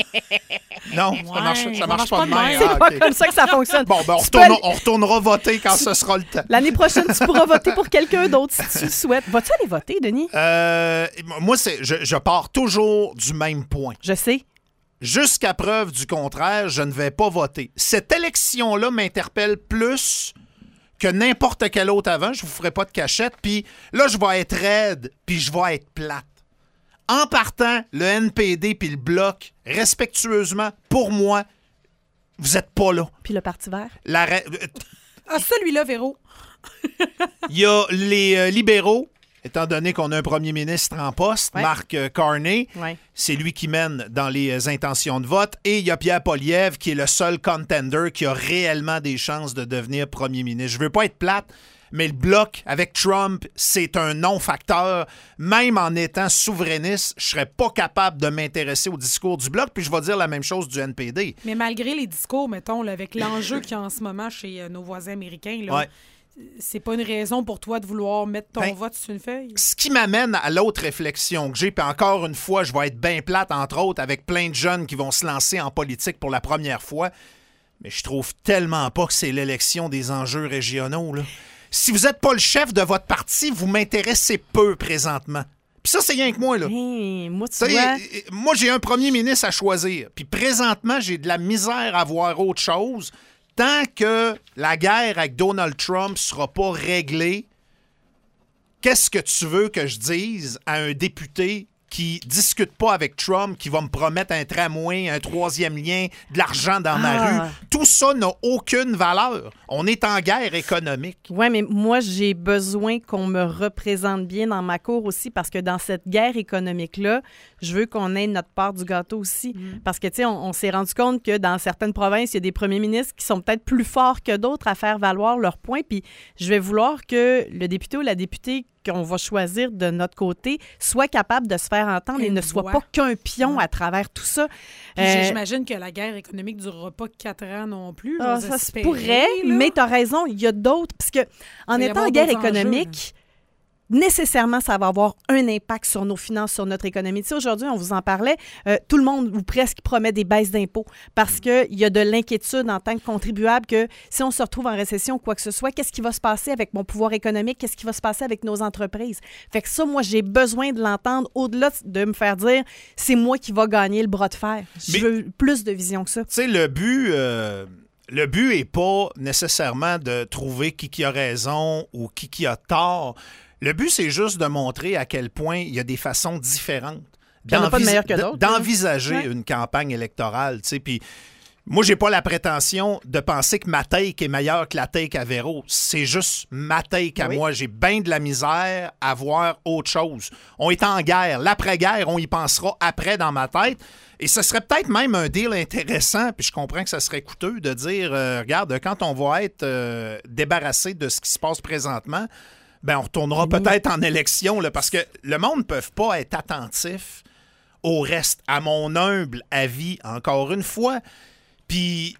Non, ça marche pas de même. C'est Ah, pas OK. comme ça que ça fonctionne. Bon, ben, Tu peux aller- on retournera voter quand ce sera le temps. L'année prochaine, tu pourras voter pour quelqu'un d'autre si tu le souhaites. Vas-tu aller voter, Denis? Moi, je pars toujours du même point. Je sais. Jusqu'à preuve du contraire, je ne vais pas voter. Cette élection-là m'interpelle plus que n'importe quelle autre avant. Je vous ferai pas de cachette. Puis là, je vais être raide, puis je vais être plate. En partant, le NPD puis le Bloc, respectueusement, pour moi, vous êtes pas là. Puis le Parti vert? Ah, celui-là, Véro. Il y a les libéraux, étant donné qu'on a un premier ministre en poste, Ouais. Marc Carney. Ouais. C'est lui qui mène dans les intentions de vote. Et il y a Pierre Poilievre qui est le seul contender qui a réellement des chances de devenir premier ministre. Je veux pas être plate, mais le Bloc avec Trump, c'est un non-facteur. Même en étant souverainiste, je serais pas capable de m'intéresser au discours du Bloc. Puis je vais dire la même chose du NPD. Mais malgré les discours, mettons, là, avec l'enjeu qu'il y a en ce moment chez nos voisins américains, là, Ouais. c'est pas une raison pour toi de vouloir mettre ton Ben, vote sur une feuille? Ce qui m'amène à l'autre réflexion que j'ai, puis encore une fois, je vais être bien plate, entre autres, avec plein de jeunes qui vont se lancer en politique pour la première fois, mais je trouve tellement pas que c'est l'élection des enjeux régionaux, là. Si vous n'êtes pas le chef de votre parti, vous m'intéressez peu présentement. Puis ça, c'est rien que moi, là. Hey, moi, tu Ça y vois... est, moi, j'ai un premier ministre à choisir. Puis présentement, j'ai de la misère à voir autre chose. Tant que la guerre avec Donald Trump sera pas réglée, qu'est-ce que tu veux que je dise à un député qui discute pas avec Trump, qui va me promettre un tramway, un troisième lien, de l'argent dans ma rue. Tout ça n'a aucune valeur. On est en guerre économique. Oui, mais moi, j'ai besoin qu'on me représente bien dans ma cour aussi parce que dans cette guerre économique-là, je veux qu'on ait notre part du gâteau aussi. Parce que, tu sais, on s'est rendu compte que dans certaines provinces, il y a des premiers ministres qui sont peut-être plus forts que d'autres à faire valoir leurs points. Puis je vais vouloir que le député ou la députée qu'on va choisir de notre côté soit capable de se faire entendre et ne soit pas qu'un pion à travers tout ça. J'imagine que la guerre économique ne durera pas 4 ans non plus. Ça se pourrait, mais tu as raison, il y a d'autres. Parce que en étant en guerre économique, nécessairement, ça va avoir un impact sur nos finances, sur notre économie. Tu sais, aujourd'hui, on vous en parlait, tout le monde, ou presque, promet des baisses d'impôts parce qu'il y a de l'inquiétude en tant que contribuable que si on se retrouve en récession ou quoi que ce soit, qu'est-ce qui va se passer avec mon pouvoir économique? Qu'est-ce qui va se passer avec nos entreprises? Fait que ça, moi, j'ai besoin de l'entendre au-delà de me faire dire c'est moi qui va gagner le bras de fer. Je veux plus de vision que ça. Tu sais, le but n'est pas nécessairement de trouver qui a raison ou qui a tort. Le but, c'est juste de montrer à quel point il y a des façons différentes d'envisager une campagne électorale. Puis moi, j'ai pas la prétention de penser que ma take est meilleure que la take à Véro. C'est juste ma take à moi. J'ai bien de la misère à voir autre chose. On est en guerre. L'après-guerre, on y pensera après dans ma tête. Et ce serait peut-être même un deal intéressant, puis je comprends que ça serait coûteux de dire, regarde, quand on va être débarrassé de ce qui se passe présentement, ben on retournera peut-être en élection, là, parce que le monde ne peut pas être attentif au reste, à mon humble avis, encore une fois. Puis,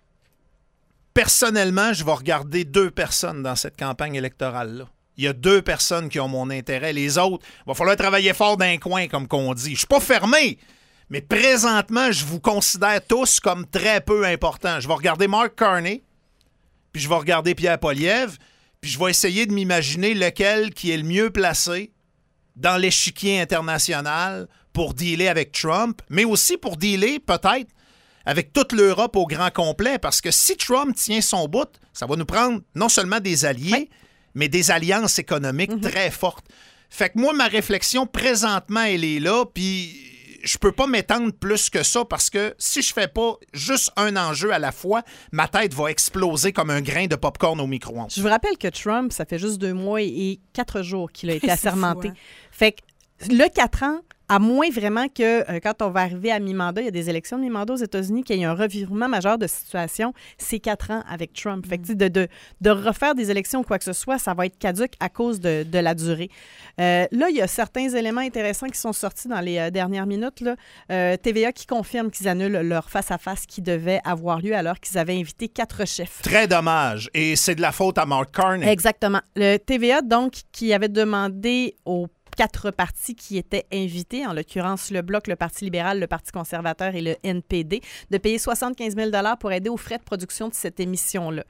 personnellement, je vais regarder 2 personnes dans cette campagne électorale-là. Il y a 2 personnes qui ont mon intérêt. Les autres, il va falloir travailler fort d'un coin, comme qu'on dit. Je suis pas fermé, mais présentement, je vous considère tous comme très peu importants. Je vais regarder Mark Carney, puis je vais regarder Pierre Poilievre, puis je vais essayer de m'imaginer lequel qui est le mieux placé dans l'échiquier international pour dealer avec Trump, mais aussi pour dealer peut-être avec toute l'Europe au grand complet, parce que si Trump tient son bout, ça va nous prendre non seulement des alliés, mais des alliances économiques très fortes. Fait que moi, ma réflexion présentement, elle est là, puis je peux pas m'étendre plus que ça parce que si je fais pas juste un enjeu à la fois, ma tête va exploser comme un grain de popcorn au micro-ondes. Je vous rappelle que Trump, ça fait juste 2 mois et 4 jours qu'il a été assermenté. Fou, hein? Fait que le 4 ans, à moins vraiment que quand on va arriver à mi-mandat, il y a des élections de mi-mandat aux États-Unis, qu'il y ait un revirement majeur de situation, c'est 4 ans avec Trump. Fait que de refaire des élections ou quoi que ce soit, ça va être caduc à cause de la durée. Là, il y a certains éléments intéressants qui sont sortis dans les dernières minutes. Là. TVA qui confirme qu'ils annulent leur face-à-face qui devait avoir lieu alors qu'ils avaient invité 4 chefs. Très dommage. Et c'est de la faute à Mark Carney. Exactement. Le TVA, donc, qui avait demandé aux 4 partis qui étaient invités, en l'occurrence le Bloc, le Parti libéral, le Parti conservateur et le NPD, de payer 75 000 $ pour aider aux frais de production de cette émission-là.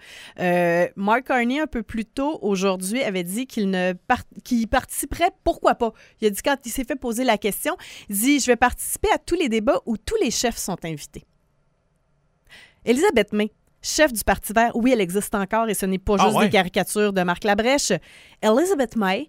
Mark Carney, un peu plus tôt aujourd'hui, avait dit qu'il participerait, pourquoi pas. Il a dit, quand il s'est fait poser la question, il dit « Je vais participer à tous les débats où tous les chefs sont invités. » Elisabeth May, chef du Parti vert, oui, elle existe encore et ce n'est pas juste des caricatures de Marc Labrèche. Elisabeth May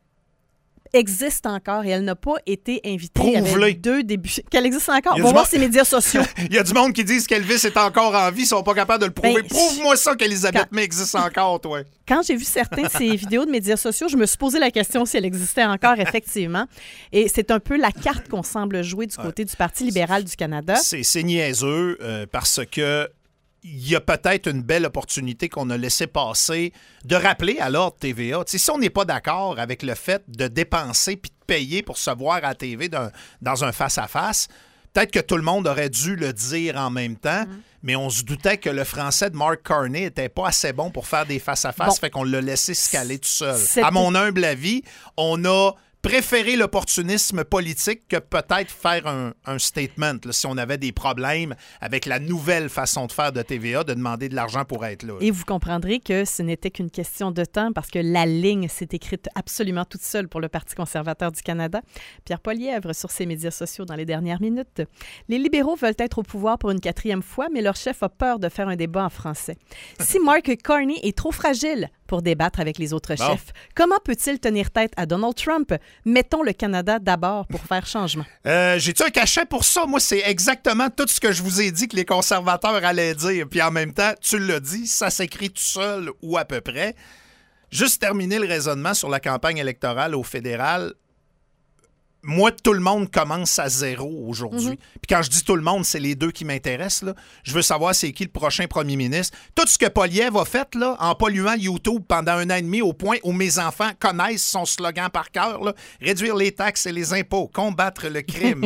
existe encore et elle n'a pas été invitée. Il y avait 2 débuts. Qu'elle existe encore? On va voir ses médias sociaux. Il y a du monde qui disent qu'Elvis est encore en vie, ils sont pas capables de le prouver. Prouve-moi ça qu'Elisabeth May existe encore, toi. Quand j'ai vu certains de ces vidéos de médias sociaux, je me suis posé la question si elle existait encore, effectivement. Et c'est un peu la carte qu'on semble jouer du côté du Parti libéral du Canada. C'est niaiseux parce que il y a peut-être une belle opportunité qu'on a laissé passer de rappeler à l'ordre TVA. T'sais, si on n'est pas d'accord avec le fait de dépenser puis de payer pour se voir à la TV dans un face-à-face, peut-être que tout le monde aurait dû le dire en même temps, mais on se doutait que le français de Mark Carney n'était pas assez bon pour faire des face-à-face, fait qu'on l'a laissé se caler tout seul. À mon humble avis, on a préférer l'opportunisme politique que peut-être faire un statement, là, si on avait des problèmes avec la nouvelle façon de faire de TVA, de demander de l'argent pour être là. Et vous comprendrez que ce n'était qu'une question de temps parce que la ligne s'est écrite absolument toute seule pour le Parti conservateur du Canada. Pierre Poilievre sur ses médias sociaux dans les dernières minutes. Les libéraux veulent être au pouvoir pour une 4e fois, mais leur chef a peur de faire un débat en français. Si Mark Carney est trop fragile pour débattre avec les autres chefs. Comment peut-il tenir tête à Donald Trump? Mettons le Canada d'abord pour faire changement. J'ai-tu un cachet pour ça? Moi, c'est exactement tout ce que je vous ai dit que les conservateurs allaient dire. Puis en même temps, tu l'as dit, ça s'écrit tout seul ou à peu près. Juste terminer le raisonnement sur la campagne électorale au fédéral. Moi, tout le monde commence à zéro aujourd'hui. Puis quand je dis tout le monde, c'est les deux qui m'intéressent. Là. Je veux savoir c'est qui le prochain premier ministre. Tout ce que Poilievre a fait là, en polluant YouTube pendant 1 an et demi au point où mes enfants connaissent son slogan par cœur, là, réduire les taxes et les impôts, combattre le crime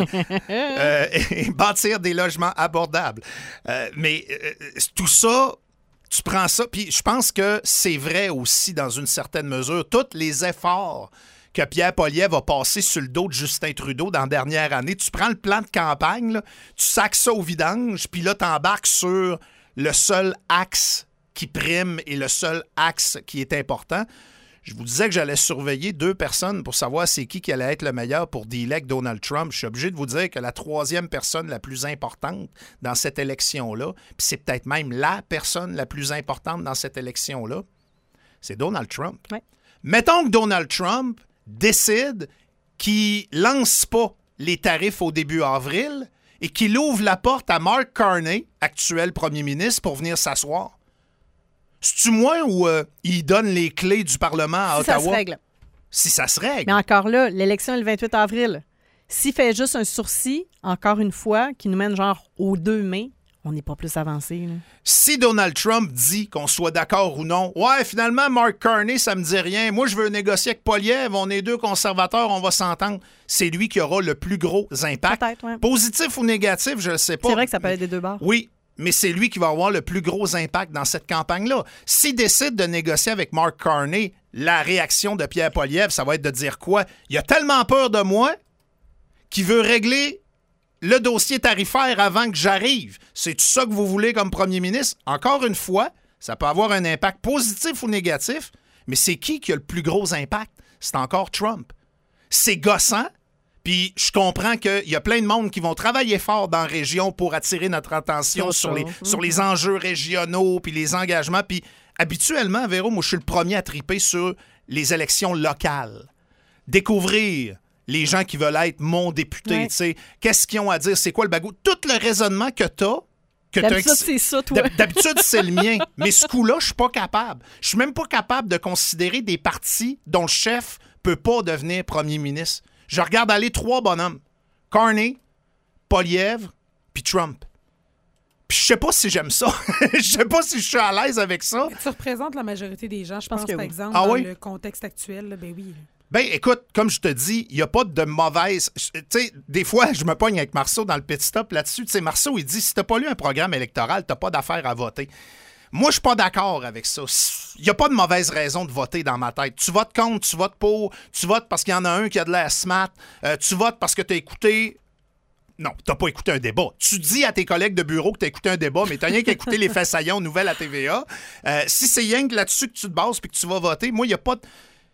et bâtir des logements abordables. Mais tout ça... Tu prends ça, puis je pense que c'est vrai aussi dans une certaine mesure. Tous les efforts que Pierre Poilievre a passés sur le dos de Justin Trudeau dans la dernière année, tu prends le plan de campagne, là, tu sacs ça au vidange, puis là, tu embarques sur le seul axe qui prime et le seul axe qui est important. Je vous disais que j'allais surveiller 2 personnes pour savoir c'est qui allait être le meilleur pour dealer avec Donald Trump. Je suis obligé de vous dire que la 3e personne la plus importante dans cette élection-là, puis c'est peut-être même la personne la plus importante dans cette élection-là, c'est Donald Trump. Ouais. Mettons que Donald Trump décide qu'il lance pas les tarifs au début avril et qu'il ouvre la porte à Mark Carney, actuel premier ministre, pour venir s'asseoir. C'est-tu moi ou il donne les clés du Parlement à Ottawa? Ça se règle. Si ça se règle. Mais encore là, l'élection est le 28 avril. S'il fait juste un sourcil, encore une fois, qui nous mène genre au 2 mai, on n'est pas plus avancé. Là. Si Donald Trump dit qu'on soit d'accord ou non, ouais, finalement, Mark Carney, ça me dit rien. Moi, je veux négocier avec Poilievre. On est 2 conservateurs, on va s'entendre. C'est lui qui aura le plus gros impact. Peut-être, ouais. Positif ou négatif, je ne sais pas. C'est vrai que ça peut être des 2 bords. Oui, mais c'est lui qui va avoir le plus gros impact dans cette campagne-là. S'il décide de négocier avec Mark Carney, la réaction de Pierre Poilievre, ça va être de dire quoi? Il a tellement peur de moi qu'il veut régler le dossier tarifaire avant que j'arrive. C'est ça que vous voulez comme premier ministre? Encore une fois, ça peut avoir un impact positif ou négatif, mais c'est qui a le plus gros impact? C'est encore Trump. C'est gossant. Puis je comprends qu'il y a plein de monde qui vont travailler fort dans la région pour attirer notre attention sur les enjeux régionaux puis les engagements. Puis habituellement, Véro, moi, je suis le premier à triper sur les élections locales. Découvrir les gens qui veulent être mon député, tu sais. Qu'est-ce qu'ils ont à dire? C'est quoi le bagou? Tout le raisonnement que t'as... D'habitude, c'est ça, toi. D'habitude, c'est le mien. Mais ce coup-là, je suis pas capable. Je suis même pas capable de considérer des partis dont le chef peut pas devenir premier ministre. Je regarde aller 3 bonhommes. Carney, Poilievre, puis Trump. Puis je sais pas si j'aime ça. Je sais pas si je suis à l'aise avec ça. Mais tu représentes la majorité des gens, je pense, par exemple, Ah, dans oui? le contexte actuel. Là, ben oui. Ben, écoute, comme je te dis, il n'y a pas de mauvaise... Tu sais, des fois, je me pogne avec Marceau dans le petit stop là-dessus. Tu sais, Marceau, il dit, si t'as pas lu un programme électoral, t'as pas d'affaire à voter. Moi, je suis pas d'accord avec ça. Il n'y a pas de mauvaise raison de voter dans ma tête. Tu votes contre, tu votes pour, tu votes parce qu'il y en a un qui a de l'air smart, tu votes parce que tu as écouté... Non, t'as pas écouté un débat. Tu dis à tes collègues de bureau que t'as écouté un débat, mais t'as rien qu'à écouter les faits saillants aux nouvelles à TVA. Si c'est rien que là-dessus que tu te bases puis que tu vas voter, moi, il n'y a pas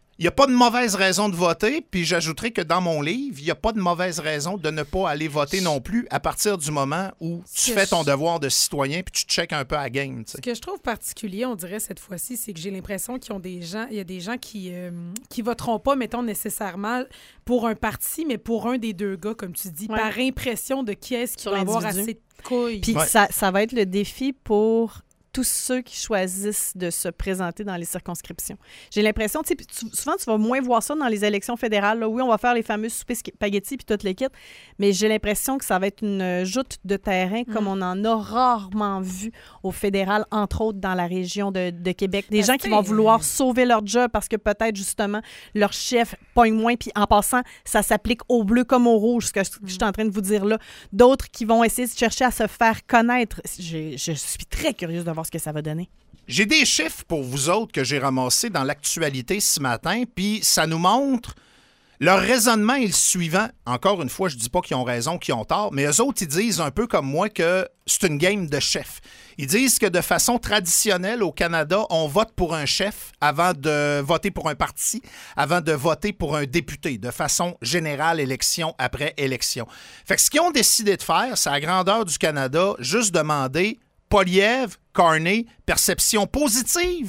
de mauvaise raison de voter, puis j'ajouterais que dans mon livre, il n'y a pas de mauvaise raison de ne pas aller voter non plus à partir du moment où tu fais ton devoir de citoyen puis tu te checkes un peu à la game. T'sais. Ce que je trouve particulier, on dirait, cette fois-ci, c'est que j'ai l'impression qu'il y a des gens qui voteront pas, mettons, nécessairement pour un parti, mais pour un des 2 gars, comme tu dis, par impression de qui est-ce qui va avoir assez de couilles. Puis ça va être le défi pour tous ceux qui choisissent de se présenter dans les circonscriptions. J'ai l'impression, souvent, tu vas moins voir ça dans les élections fédérales. Là. Oui, on va faire les fameux soupers spaghettis puis toute l'équipe, mais j'ai l'impression que ça va être une joute de terrain comme on en a rarement vu au fédéral, entre autres dans la région de Québec. Des gens qui vont vouloir sauver leur job parce que peut-être, justement, leur chef pogne moins. Puis en passant, ça s'applique au bleu comme au rouge, ce que je suis en train de vous dire là. D'autres qui vont essayer de chercher à se faire connaître. Je suis très curieuse de voir ce que ça va donner. J'ai des chiffres pour vous autres que j'ai ramassés dans l'actualité ce matin, puis ça nous montre... Leur raisonnement est le suivant. Encore une fois, je dis pas qu'ils ont raison, qu'ils ont tort, mais eux autres, ils disent un peu comme moi que c'est une game de chef. Ils disent que de façon traditionnelle au Canada, on vote pour un chef avant de voter pour un parti, avant de voter pour un député, de façon générale, élection après élection. Fait que ce qu'ils ont décidé de faire, c'est à la grandeur du Canada, juste demander Poilievre, Carney, perception positive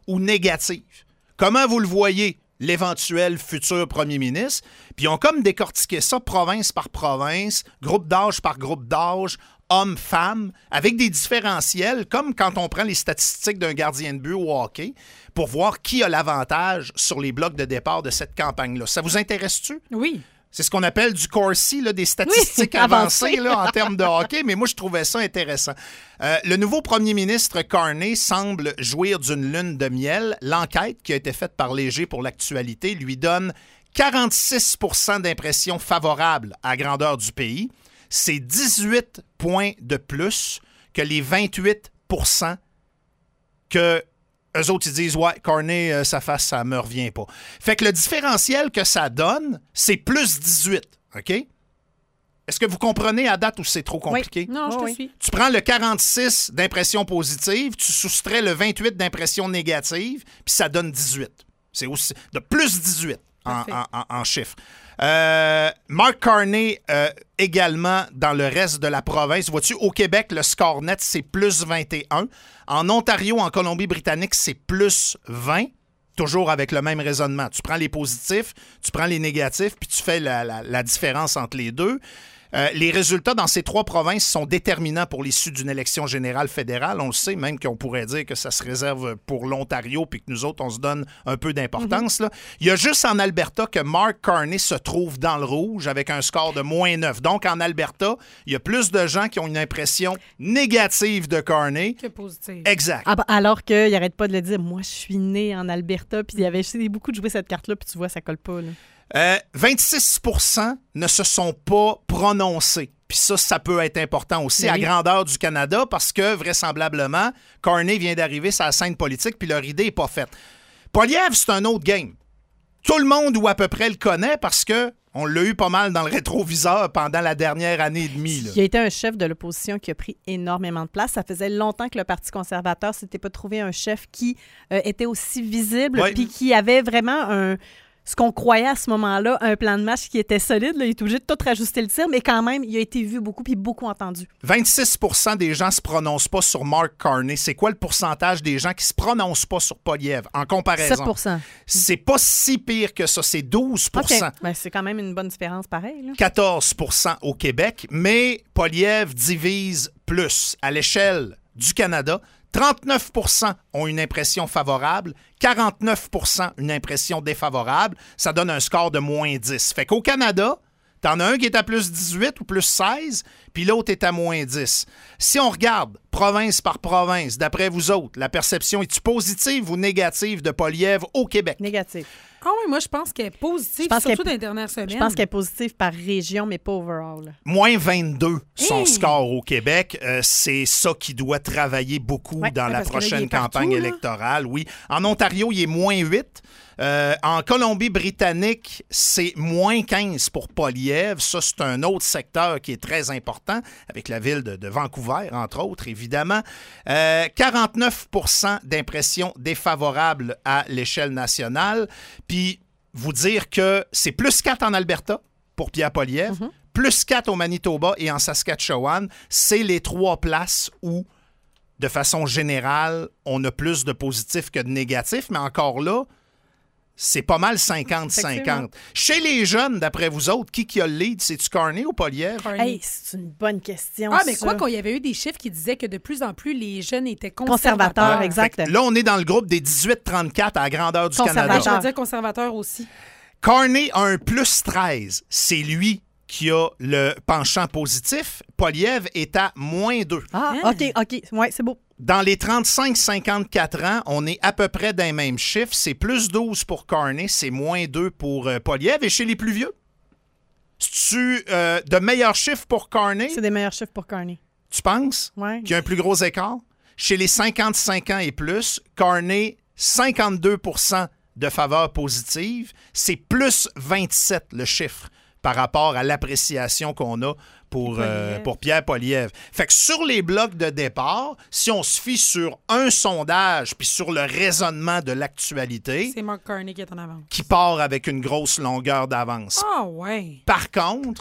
ou négative? Comment vous le voyez, l'éventuel futur premier ministre? Puis ils ont comme décortiqué ça province par province, groupe d'âge par groupe d'âge, hommes, femmes, avec des différentiels, comme quand on prend les statistiques d'un gardien de but au hockey, pour voir qui a l'avantage sur les blocs de départ de cette campagne-là. Ça vous intéresse-tu? Oui. C'est ce qu'on appelle du Corsi, là, des statistiques avancées là, en termes de hockey, mais moi, je trouvais ça intéressant. Le nouveau premier ministre Carney semble jouir d'une lune de miel. L'enquête qui a été faite par Léger pour l'actualité lui donne 46 % d'impression favorable à la grandeur du pays. C'est 18 points de plus que les 28 % que eux autres, ils disent, ouais, Carney, sa face, ça me revient pas. Fait que le différentiel que ça donne, c'est plus 18, OK? Est-ce que vous comprenez à date ou c'est trop compliqué? Oui. Non, je te suis. Tu prends le 46 d'impression positive, tu soustrais le 28 d'impression négative, puis ça donne 18. C'est aussi de plus 18 en chiffres. Mark Carney également dans le reste de la province. Vois-tu, au Québec, le score net, c'est plus 21. En Ontario, en Colombie-Britannique, c'est plus 20. Toujours avec le même raisonnement. Tu prends les positifs, tu prends les négatifs, puis tu fais la différence entre les deux. Les résultats dans ces 3 provinces sont déterminants pour l'issue d'une élection générale fédérale. On le sait, même qu'on pourrait dire que ça se réserve pour l'Ontario puis que nous autres, on se donne un peu d'importance. Là. Il y a juste en Alberta que Mark Carney se trouve dans le rouge avec un score de moins 9. Donc, en Alberta, il y a plus de gens qui ont une impression négative de Carney que positive. Exact. Alors qu'il n'arrête pas de le dire. Moi, je suis né en Alberta, puis il y avait beaucoup de jouer cette carte-là, puis tu vois, ça colle pas. Là. 26 % ne se sont pas prononcés. Puis ça peut être important aussi à grandeur du Canada parce que, vraisemblablement, Carney vient d'arriver sur la scène politique puis leur idée n'est pas faite. Poilievre, c'est un autre game. Tout le monde ou à peu près le connaît parce que on l'a eu pas mal dans le rétroviseur pendant la dernière année et demie. Là. Il a été un chef de l'opposition qui a pris énormément de place. Ça faisait longtemps que le Parti conservateur ne s'était pas trouvé un chef qui était aussi visible puis qui avait vraiment ce qu'on croyait à ce moment-là, un plan de match qui était solide. Là, il est obligé de tout rajuster le tir, mais quand même, il a été vu beaucoup puis beaucoup entendu. 26 % des gens ne se prononcent pas sur Mark Carney. C'est quoi le pourcentage des gens qui ne se prononcent pas sur Poilievre en comparaison? 7 %. C'est pas si pire que ça. C'est 12 %. Okay. Ben, c'est quand même une bonne différence pareil. Là. 14 % au Québec, mais Poilievre divise plus. À l'échelle du Canada, 39 % ont une impression favorable, 49 % une impression défavorable. Ça donne un score de moins 10. Fait qu'au Canada, t'en as un qui est à plus 18 ou plus 16, puis l'autre est à moins 10. Si on regarde province par province, d'après vous autres, la perception est-tu positive ou négative de Poilievre au Québec? Négative. Ah oui, moi, je pense qu'elle est positive, surtout dans les dernières semaines. Je pense qu'elle est positive par région, mais pas overall. Moins 22, son score au Québec. C'est ça qui doit travailler beaucoup dans la prochaine campagne électorale. Oui. En Ontario, il est moins 8. En Colombie-Britannique, c'est moins 15 pour Poilievre. Ça, c'est un autre secteur qui est très important, avec la ville de Vancouver, entre autres, évidemment. 49 % d'impression défavorable à l'échelle nationale. Puis, vous dire que c'est plus 4 en Alberta pour Pierre Poilievre, plus 4 au Manitoba et en Saskatchewan. C'est les 3 places où, de façon générale, on a plus de positifs que de négatifs. Mais encore là, c'est pas mal 50-50. Chez les jeunes, d'après vous autres, qui a le lead? C'est-tu Carney ou Poilievre? Hey, c'est une bonne question. Ah, mais quoi qu'il y avait eu des chiffres qui disaient que de plus en plus, les jeunes étaient conservateurs. Exact. Là, on est dans le groupe des 18-34 à la grandeur du Canada. Je veux dire conservateurs aussi. Carney a un plus 13. C'est lui qui a le penchant positif. Poilievre est à moins 2. Ah, OK. Ouais, c'est beau. Dans les 35-54 ans, on est à peu près dans les mêmes chiffres. C'est plus 12 pour Carney, c'est moins 2 pour Poilievre. Et chez les plus vieux, c'est-tu de meilleurs chiffres pour Carney? C'est des meilleurs chiffres pour Carney. Tu penses? Oui. Qu'il y a un plus gros écart? Chez les 55 ans et plus, Carney, 52 % de faveur positive. C'est plus 27 le chiffre par rapport à l'appréciation qu'on a pour Pierre Poilievre. Fait que sur les blocs de départ, si on se fie sur un sondage puis sur le raisonnement de l'actualité... C'est Mark Carney qui est en avance. Qui part avec une grosse longueur d'avance. Ah ouais! Par contre,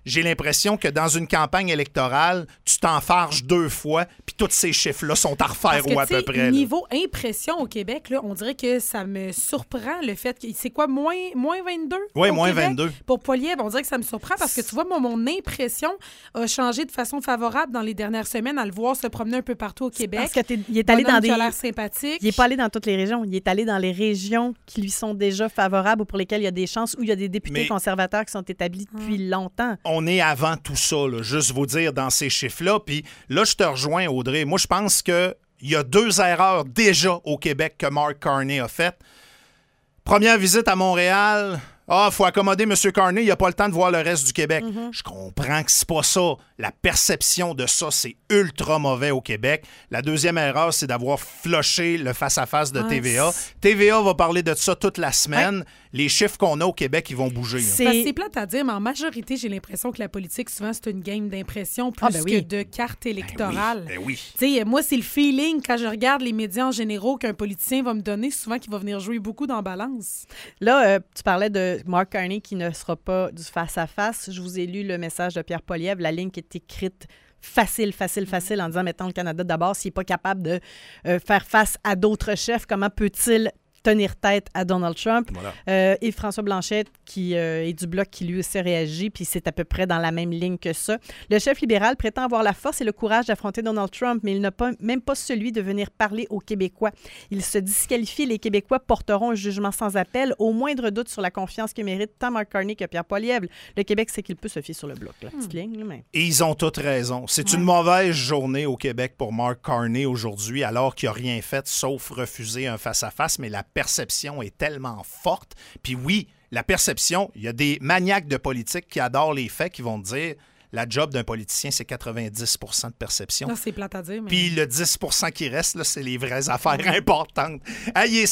j'ai l'impression que dans une campagne électorale, tu t'enfarges 2 fois, puis tous ces chiffres-là sont à refaire ou à peu près. Là. Niveau impression au Québec, là, on dirait que ça me surprend le fait que... C'est quoi, moins 22? Oui, moins Québec? 22. Pour Poilievre, on dirait que ça me surprend parce que tu vois, moi, mon impression a changé de façon favorable dans les dernières semaines à le voir se promener un peu partout au Québec. Parce qu'il est allé dans des... qui a l'air sympathique. Il n'est pas allé dans toutes les régions. Il est allé dans les régions qui lui sont déjà favorables ou pour lesquelles il y a des chances, où il y a des députés conservateurs qui sont établis depuis longtemps. On est avant tout ça, là, juste vous dire dans ces chiffres-là. Puis là, je te rejoins, Audrey. Moi, je pense qu'il y a 2 erreurs déjà au Québec que Mark Carney a faites. Première visite à Montréal. Ah, faut accommoder M. Carney, il n'a pas le temps de voir le reste du Québec. Je comprends que c'est pas ça. La perception de ça, c'est ultra mauvais au Québec. La deuxième erreur, c'est d'avoir flushé le face-à-face de TVA. TVA va parler de ça toute la semaine. Les chiffres qu'on a au Québec, ils vont bouger. C'est plate à dire, mais en majorité, j'ai l'impression que la politique, souvent, c'est une game d'impression plus que de carte électorale. Ben oui. Tu sais, moi, c'est le feeling, quand je regarde les médias en généraux, qu'un politicien va me donner, souvent qu'il va venir jouer beaucoup dans balance. Là, tu parlais de Mark Carney qui ne sera pas du face-à-face. Je vous ai lu le message de Pierre Poilievre. La ligne qui est écrite facile, en disant, mettons, le Canada d'abord, s'il n'est pas capable de faire face à d'autres chefs, comment peut-il tenir tête à Donald Trump? Voilà. Et François Blanchet, qui est du Bloc, qui lui aussi réagit, puis c'est à peu près dans la même ligne que ça. Le chef libéral prétend avoir la force et le courage d'affronter Donald Trump, mais il n'a même pas celui de venir parler aux Québécois. Il se disqualifie, les Québécois porteront un jugement sans appel, au moindre doute sur la confiance que mérite tant Mark Carney que Pierre Poilievre. Le Québec, c'est qu'il peut se fier sur le Bloc, la petite ligne. Mais... Et ils ont toutes raison. C'est une mauvaise journée au Québec pour Mark Carney aujourd'hui, alors qu'il n'a rien fait sauf refuser un face-à-face, mais la perception est tellement forte. Puis oui, la perception, il y a des maniaques de politique qui adorent les faits, qui vont te dire la job d'un politicien, c'est 90 % de perception. Non, c'est plate à dire. Mais... Puis le 10 % qui reste, là, c'est les vraies affaires importantes. Hey, il est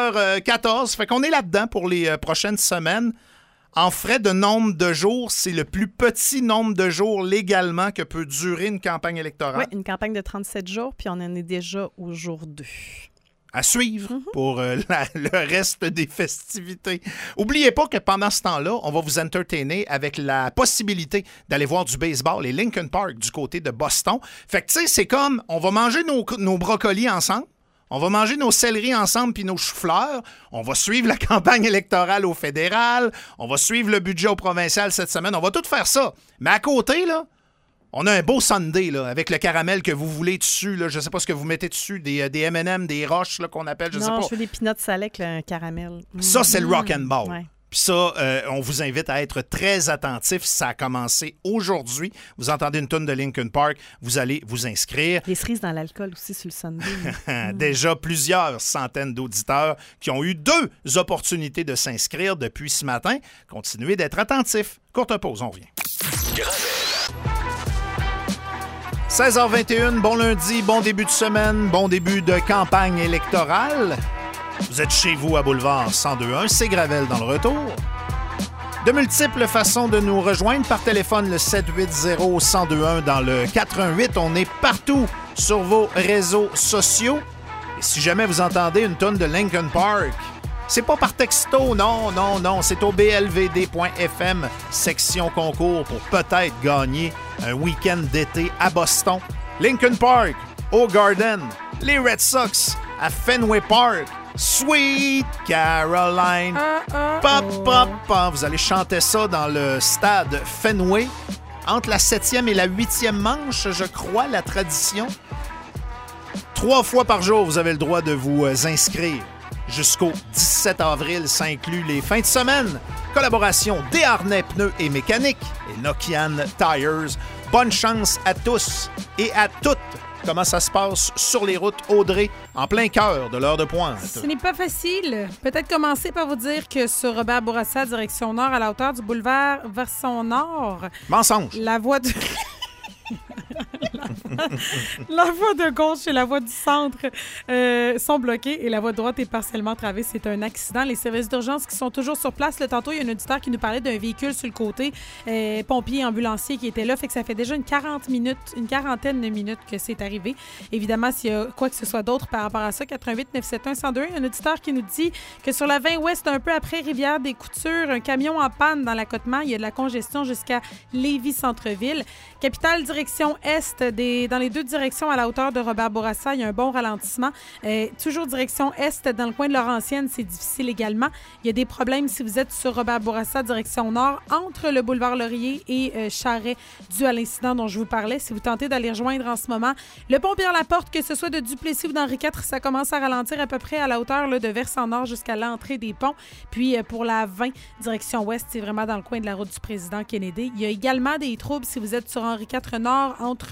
16h14, fait qu'on est là-dedans pour les prochaines semaines. En frais de nombre de jours, c'est le plus petit nombre de jours légalement que peut durer une campagne électorale. Oui, une campagne de 37 jours, puis on en est déjà au jour 2. À suivre pour le reste des festivités. Oubliez pas que pendant ce temps-là, on va vous entertainer avec la possibilité d'aller voir du baseball et Lincoln Park du côté de Boston. Fait que tu sais, c'est comme, on va manger nos brocolis ensemble, on va manger nos céleris ensemble puis nos choux-fleurs, on va suivre la campagne électorale au fédéral, on va suivre le budget au provincial cette semaine, on va tout faire ça. Mais à côté, là, on a un beau sundae là, avec le caramel que vous voulez dessus. Là. Je ne sais pas ce que vous mettez dessus, des M&M, des roches là, qu'on appelle, je sais pas. Non, je fais des peanuts salés avec un caramel. Ça, c'est le rock and ball. Ouais. Puis ça, on vous invite à être très attentifs. Ça a commencé aujourd'hui. Vous entendez une toune de Linkin Park, vous allez vous inscrire. Les cerises dans l'alcool aussi sur le sundae. Déjà plusieurs centaines d'auditeurs qui ont eu 2 opportunités de s'inscrire depuis ce matin. Continuez d'être attentifs. Courte pause, on revient. 16h21, bon lundi, bon début de semaine, bon début de campagne électorale. Vous êtes chez vous à Boulevard 102.1, c'est Gravel dans le retour. De multiples façons de nous rejoindre par téléphone, le 780-1021 dans le 418. On est partout sur vos réseaux sociaux. Et si jamais vous entendez une tonne de Linkin Park, c'est pas par texto, non, c'est au blvd.fm, section concours pour peut-être gagner un week-end d'été à Boston. Linkin Park, au Garden, les Red Sox à Fenway Park, Sweet Caroline, pop, pop, pop. Vous allez chanter ça dans le stade Fenway, entre la 7e et la 8e manche, je crois, la tradition. 3 fois par jour, vous avez le droit de vous inscrire. Jusqu'au 17 avril, ça inclut les fins de semaine. Collaboration Desharnais Pneus et Mécanique et Nokian Tires. Bonne chance à tous et à toutes. Comment ça se passe sur les routes Audrey, en plein cœur de l'heure de pointe? Ce n'est pas facile. Peut-être commencer par vous dire que sur Robert Bourassa, direction nord, à la hauteur du boulevard vers son nord... Mensonge. La voie du... La voie de gauche et la voie du centre sont bloquées et la voie de droite est partiellement travée. C'est un accident. Les services d'urgence qui sont toujours sur place. Tantôt, il y a un auditeur qui nous parlait d'un véhicule sur le côté, pompier, ambulancier qui était là. Fait que ça fait déjà une quarantaine de minutes que c'est arrivé. Évidemment, s'il y a quoi que ce soit d'autre par rapport à ça, 88 971 102, un auditeur qui nous dit que sur la 20 ouest, un peu après Rivière-des-Coutures, un camion en panne dans l'accotement. Il y a de la congestion jusqu'à Lévis-Centreville. Capitale, direction est, dans les deux directions à la hauteur de Robert-Bourassa, il y a un bon ralentissement. Toujours direction est, dans le coin de Laurentienne, c'est difficile également. Il y a des problèmes si vous êtes sur Robert-Bourassa, direction nord, entre le boulevard Laurier et Charret, dû à l'incident dont je vous parlais. Si vous tentez d'aller rejoindre en ce moment le pont Pierre-Laporte, que ce soit de Duplessis ou d'Henri IV, ça commence à ralentir à peu près à la hauteur là, de Versant-Nord jusqu'à l'entrée des ponts. Puis pour la 20, direction ouest, c'est vraiment dans le coin de la route du président Kennedy. Il y a également des troubles si vous êtes sur Henri IV Nord, entre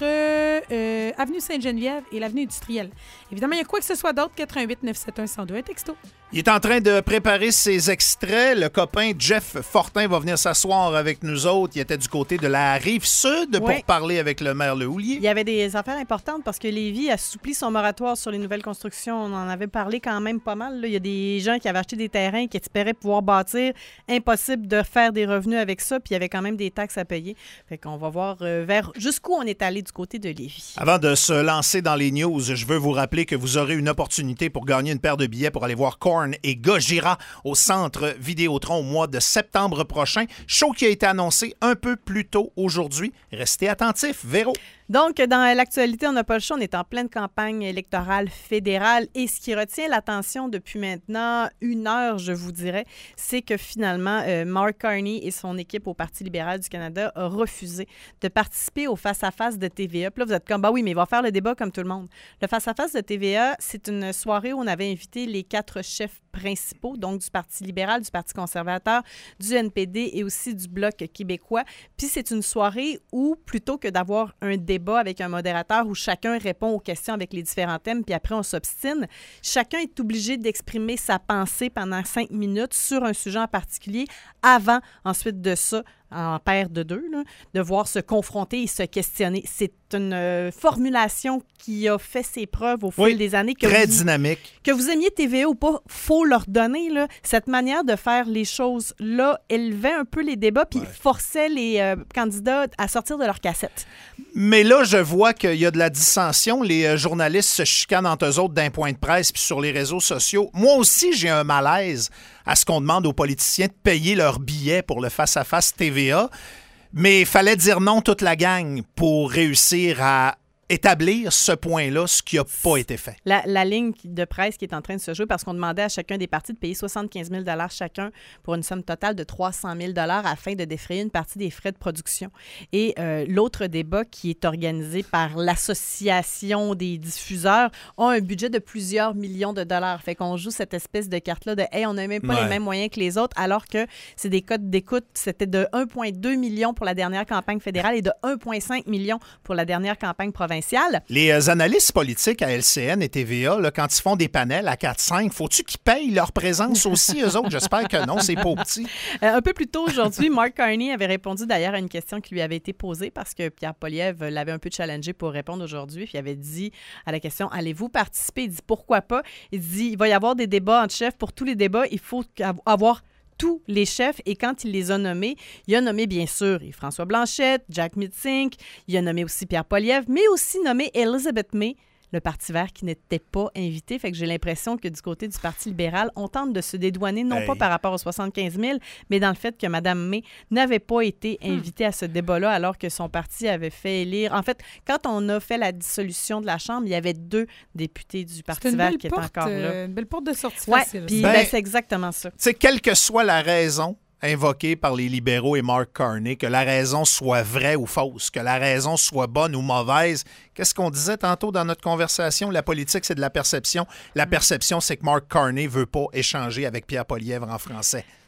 avenue Sainte-Geneviève et l'avenue Industrielle. Évidemment, il y a quoi que ce soit d'autre, 88 971 102, un texto. Il est en train de préparer ses extraits. Le copain Jeff Fortin va venir s'asseoir avec nous autres. Il était du côté de la Rive-Sud pour parler avec le maire Lehouillier. Il y avait des affaires importantes parce que Lévis assouplit son moratoire sur les nouvelles constructions. On en avait parlé quand même pas mal. Là. Il y a des gens qui avaient acheté des terrains qui espéraient pouvoir bâtir. Impossible de faire des revenus avec ça. Puis il y avait quand même des taxes à payer. Fait qu'on va voir vers jusqu'où on est allé du côté de Lévis. Avant de se lancer dans les news, je veux vous rappeler que vous aurez une opportunité pour gagner une paire de billets pour aller voir Korn et Gojira au Centre Vidéotron au mois de septembre prochain. Show qui a été annoncé un peu plus tôt aujourd'hui. Restez attentifs. Véro. Donc, dans l'actualité, on n'a pas le choix. On est en pleine campagne électorale fédérale et ce qui retient l'attention depuis maintenant 1 heure, je vous dirais, c'est que finalement, Mark Carney et son équipe au Parti libéral du Canada ont refusé de participer au face-à-face de TVA. Puis là, vous êtes comme, oui, mais il va faire le débat comme tout le monde. Le face-à-face de TVA, c'est une soirée où on avait invité les 4 chefs principaux, donc du Parti libéral, du Parti conservateur, du NPD et aussi du Bloc québécois. Puis c'est une soirée où, plutôt que d'avoir un débat avec un modérateur où chacun répond aux questions avec les différents thèmes, puis après on s'obstine, chacun est obligé d'exprimer sa pensée pendant 5 minutes sur un sujet en particulier avant, ensuite de ça, en paire de 2, là, devoir se confronter et se questionner. C'est une formulation qui a fait ses preuves au fil des années. Très dynamique. Que vous aimiez TVA ou pas, faut leur donner. Là, cette manière de faire les choses-là élevait un peu les débats puis forçait les candidats à sortir de leur cassette. Mais là, je vois qu'il y a de la dissension. Les journalistes se chicanent entre eux autres d'un point de presse puis sur les réseaux sociaux. Moi aussi, j'ai un malaise à ce qu'on demande aux politiciens de payer leurs billets pour le face-à-face TVA. Mais il fallait dire non toute la gang pour réussir à établir ce point-là, ce qui n'a pas été fait. La ligne de presse qui est en train de se jouer parce qu'on demandait à chacun des partis de payer 75 000 chacun pour une somme totale de 300 000 afin de défrayer une partie des frais de production. Et l'autre débat qui est organisé par l'Association des diffuseurs a un budget de plusieurs millions de dollars. Fait qu'on joue cette espèce de carte-là de « Hey, on n'a même pas les mêmes moyens que les autres », alors que c'est des codes d'écoute. C'était de 1,2 million pour la dernière campagne fédérale et de 1,5 million pour la dernière campagne provinciale. Les analystes politiques à LCN et TVA, là, quand ils font des panels à 4-5, faut-tu qu'ils payent leur présence aussi, eux autres? J'espère que non, c'est pas petit. Un peu plus tôt aujourd'hui, Mark Carney avait répondu d'ailleurs à une question qui lui avait été posée parce que Pierre Poilievre l'avait un peu challengé pour répondre aujourd'hui. Puis il avait dit à la question « Allez-vous participer? » Il dit « Pourquoi pas? » Il dit « Il va y avoir des débats entre chefs. Pour tous les débats, il faut avoir tous les chefs, et quand il les a nommés, il a nommé bien sûr François Blanchette, Jack Mitzink, il a nommé aussi Pierre Poilievre, mais aussi nommé Elizabeth May, le Parti vert qui n'était pas invité. Fait que j'ai l'impression que du côté du Parti libéral, on tente de se dédouaner, non pas par rapport aux 75 000, mais dans le fait que Mme May n'avait pas été invitée à ce débat-là alors que son parti avait fait élire. En fait, quand on a fait la dissolution de la Chambre, il y avait 2 députés du Parti vert qui étaient encore là. Une belle porte de sortie facile. Puis c'est exactement ça. Tu sais, quelle que soit la raison invoqué par les libéraux et Mark Carney, que la raison soit vraie ou fausse, que la raison soit bonne ou mauvaise. Qu'est-ce qu'on disait tantôt dans notre conversation? La politique, c'est de la perception. La perception, c'est que Mark Carney ne veut pas échanger avec Pierre Poilievre en français.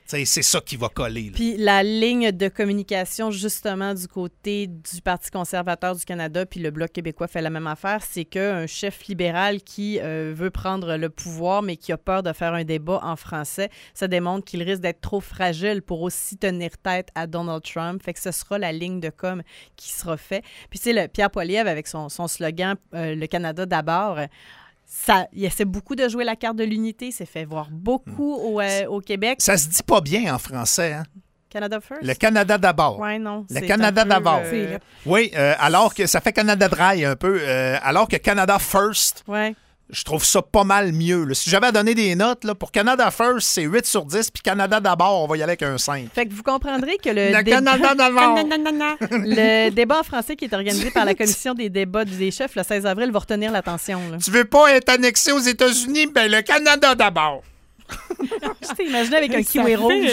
C'est ça qui va coller. Là. Puis la ligne de communication, justement, du côté du Parti conservateur du Canada, puis le Bloc québécois fait la même affaire, c'est qu'un chef libéral qui veut prendre le pouvoir, mais qui a peur de faire un débat en français, ça démontre qu'il risque d'être trop fragile pour aussi tenir tête à Donald Trump. Fait que ce sera la ligne de com qui sera faite. Puis tu sais, Pierre Poilievre, avec son slogan « Le Canada d'abord », il essaie beaucoup de jouer la carte de l'unité. Il s'est fait voir beaucoup au Québec. Ça se dit pas bien en français, hein? Canada First? Le Canada d'abord. Oui, non. Le Canada d'abord. Oui, alors que ça fait Canada Dry un peu. Alors que Canada First, je trouve ça pas mal mieux. Là. Si j'avais à donner des notes, là, pour Canada First, c'est 8 sur 10, puis Canada d'abord, on va y aller avec un 5. Fait que vous comprendrez que Canada d'abord. Le débat en français qui est organisé par la Commission des débats des chefs le 16 avril va retenir l'attention. Là. Tu veux pas être annexé aux États-Unis? Ben le Canada d'abord. Je t'ai imaginé avec un kiwi rouge.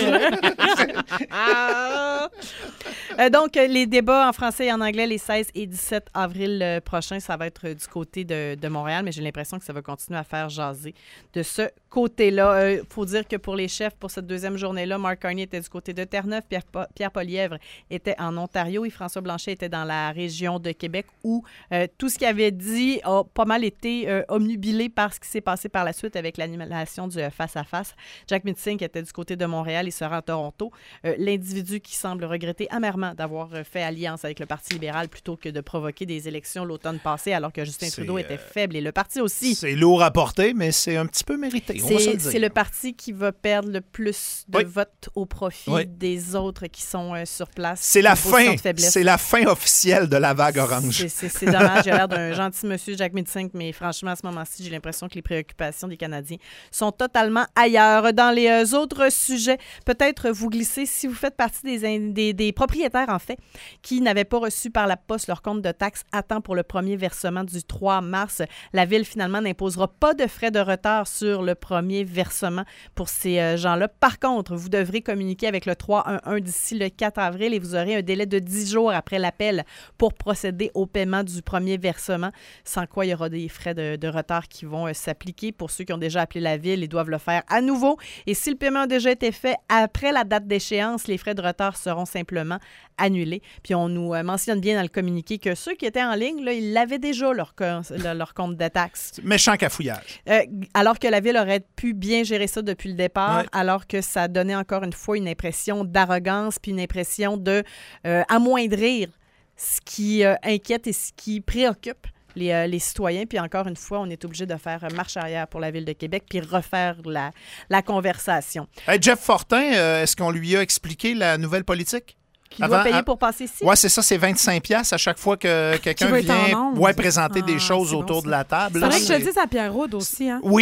Donc, les débats en français et en anglais les 16 et 17 avril prochains, ça va être du côté de Montréal, mais j'ai l'impression que ça va continuer à faire jaser de ce côté-là. Il faut dire que pour les chefs, pour cette deuxième journée-là, Mark Carney était du côté de Terre-Neuve, Pierre Poilievre était en Ontario et François Blanchet était dans la région de Québec où tout ce qu'il avait dit a pas mal été omnubilé par ce qui s'est passé par la suite avec l'animation du face-à-face. Jack Mitzing était du côté de Montréal et sera à Toronto. L'individu qui semble regretter amèrement d'avoir fait alliance avec le Parti libéral plutôt que de provoquer des élections l'automne passé alors que Justin Trudeau était faible et le parti aussi. C'est lourd à porter, mais c'est un petit peu mérité. C'est le parti qui va perdre le plus de votes au profit des autres qui sont sur place. C'est la fin. C'est la fin officielle de la vague orange. C'est dommage. J'ai l'air d'un gentil monsieur, Jack Mitzing, mais franchement, à ce moment-ci, j'ai l'impression que les préoccupations des Canadiens sont totalement ailleurs. Dans les autres sujets, peut-être vous glissez, si vous faites partie des propriétaires, en fait, qui n'avaient pas reçu par la poste leur compte de taxes à temps pour le premier versement du 3 mars, la Ville, finalement, n'imposera pas de frais de retard sur le premier versement pour ces gens-là. Par contre, vous devrez communiquer avec le 311 d'ici le 4 avril et vous aurez un délai de 10 jours après l'appel pour procéder au paiement du premier versement, sans quoi il y aura des frais de retard qui vont s'appliquer. Pour ceux qui ont déjà appelé la Ville, ils doivent le faire à nouveau. Et si le paiement a déjà été fait après la date d'échéance, les frais de retard seront simplement annulés. Puis on nous mentionne bien dans le communiqué que ceux qui étaient en ligne, là, ils l'avaient déjà leur compte de taxes. Méchant cafouillage. Alors que la Ville aurait pu bien gérer ça depuis le départ, alors que ça donnait encore une fois une impression d'arrogance puis une impression de amoindrir ce qui inquiète et ce qui préoccupe les citoyens. Puis encore une fois, on est obligé de faire marche arrière pour la Ville de Québec puis refaire la conversation. Hey, Jeff Fortin, est-ce qu'on lui a expliqué la nouvelle politique? Qui doit payer pour passer ici? Oui, c'est ça, c'est 25$ à chaque fois que quelqu'un vient présenter des choses autour de la table. C'est vrai que je le dis à Pierre Roud aussi. Hein? Oui.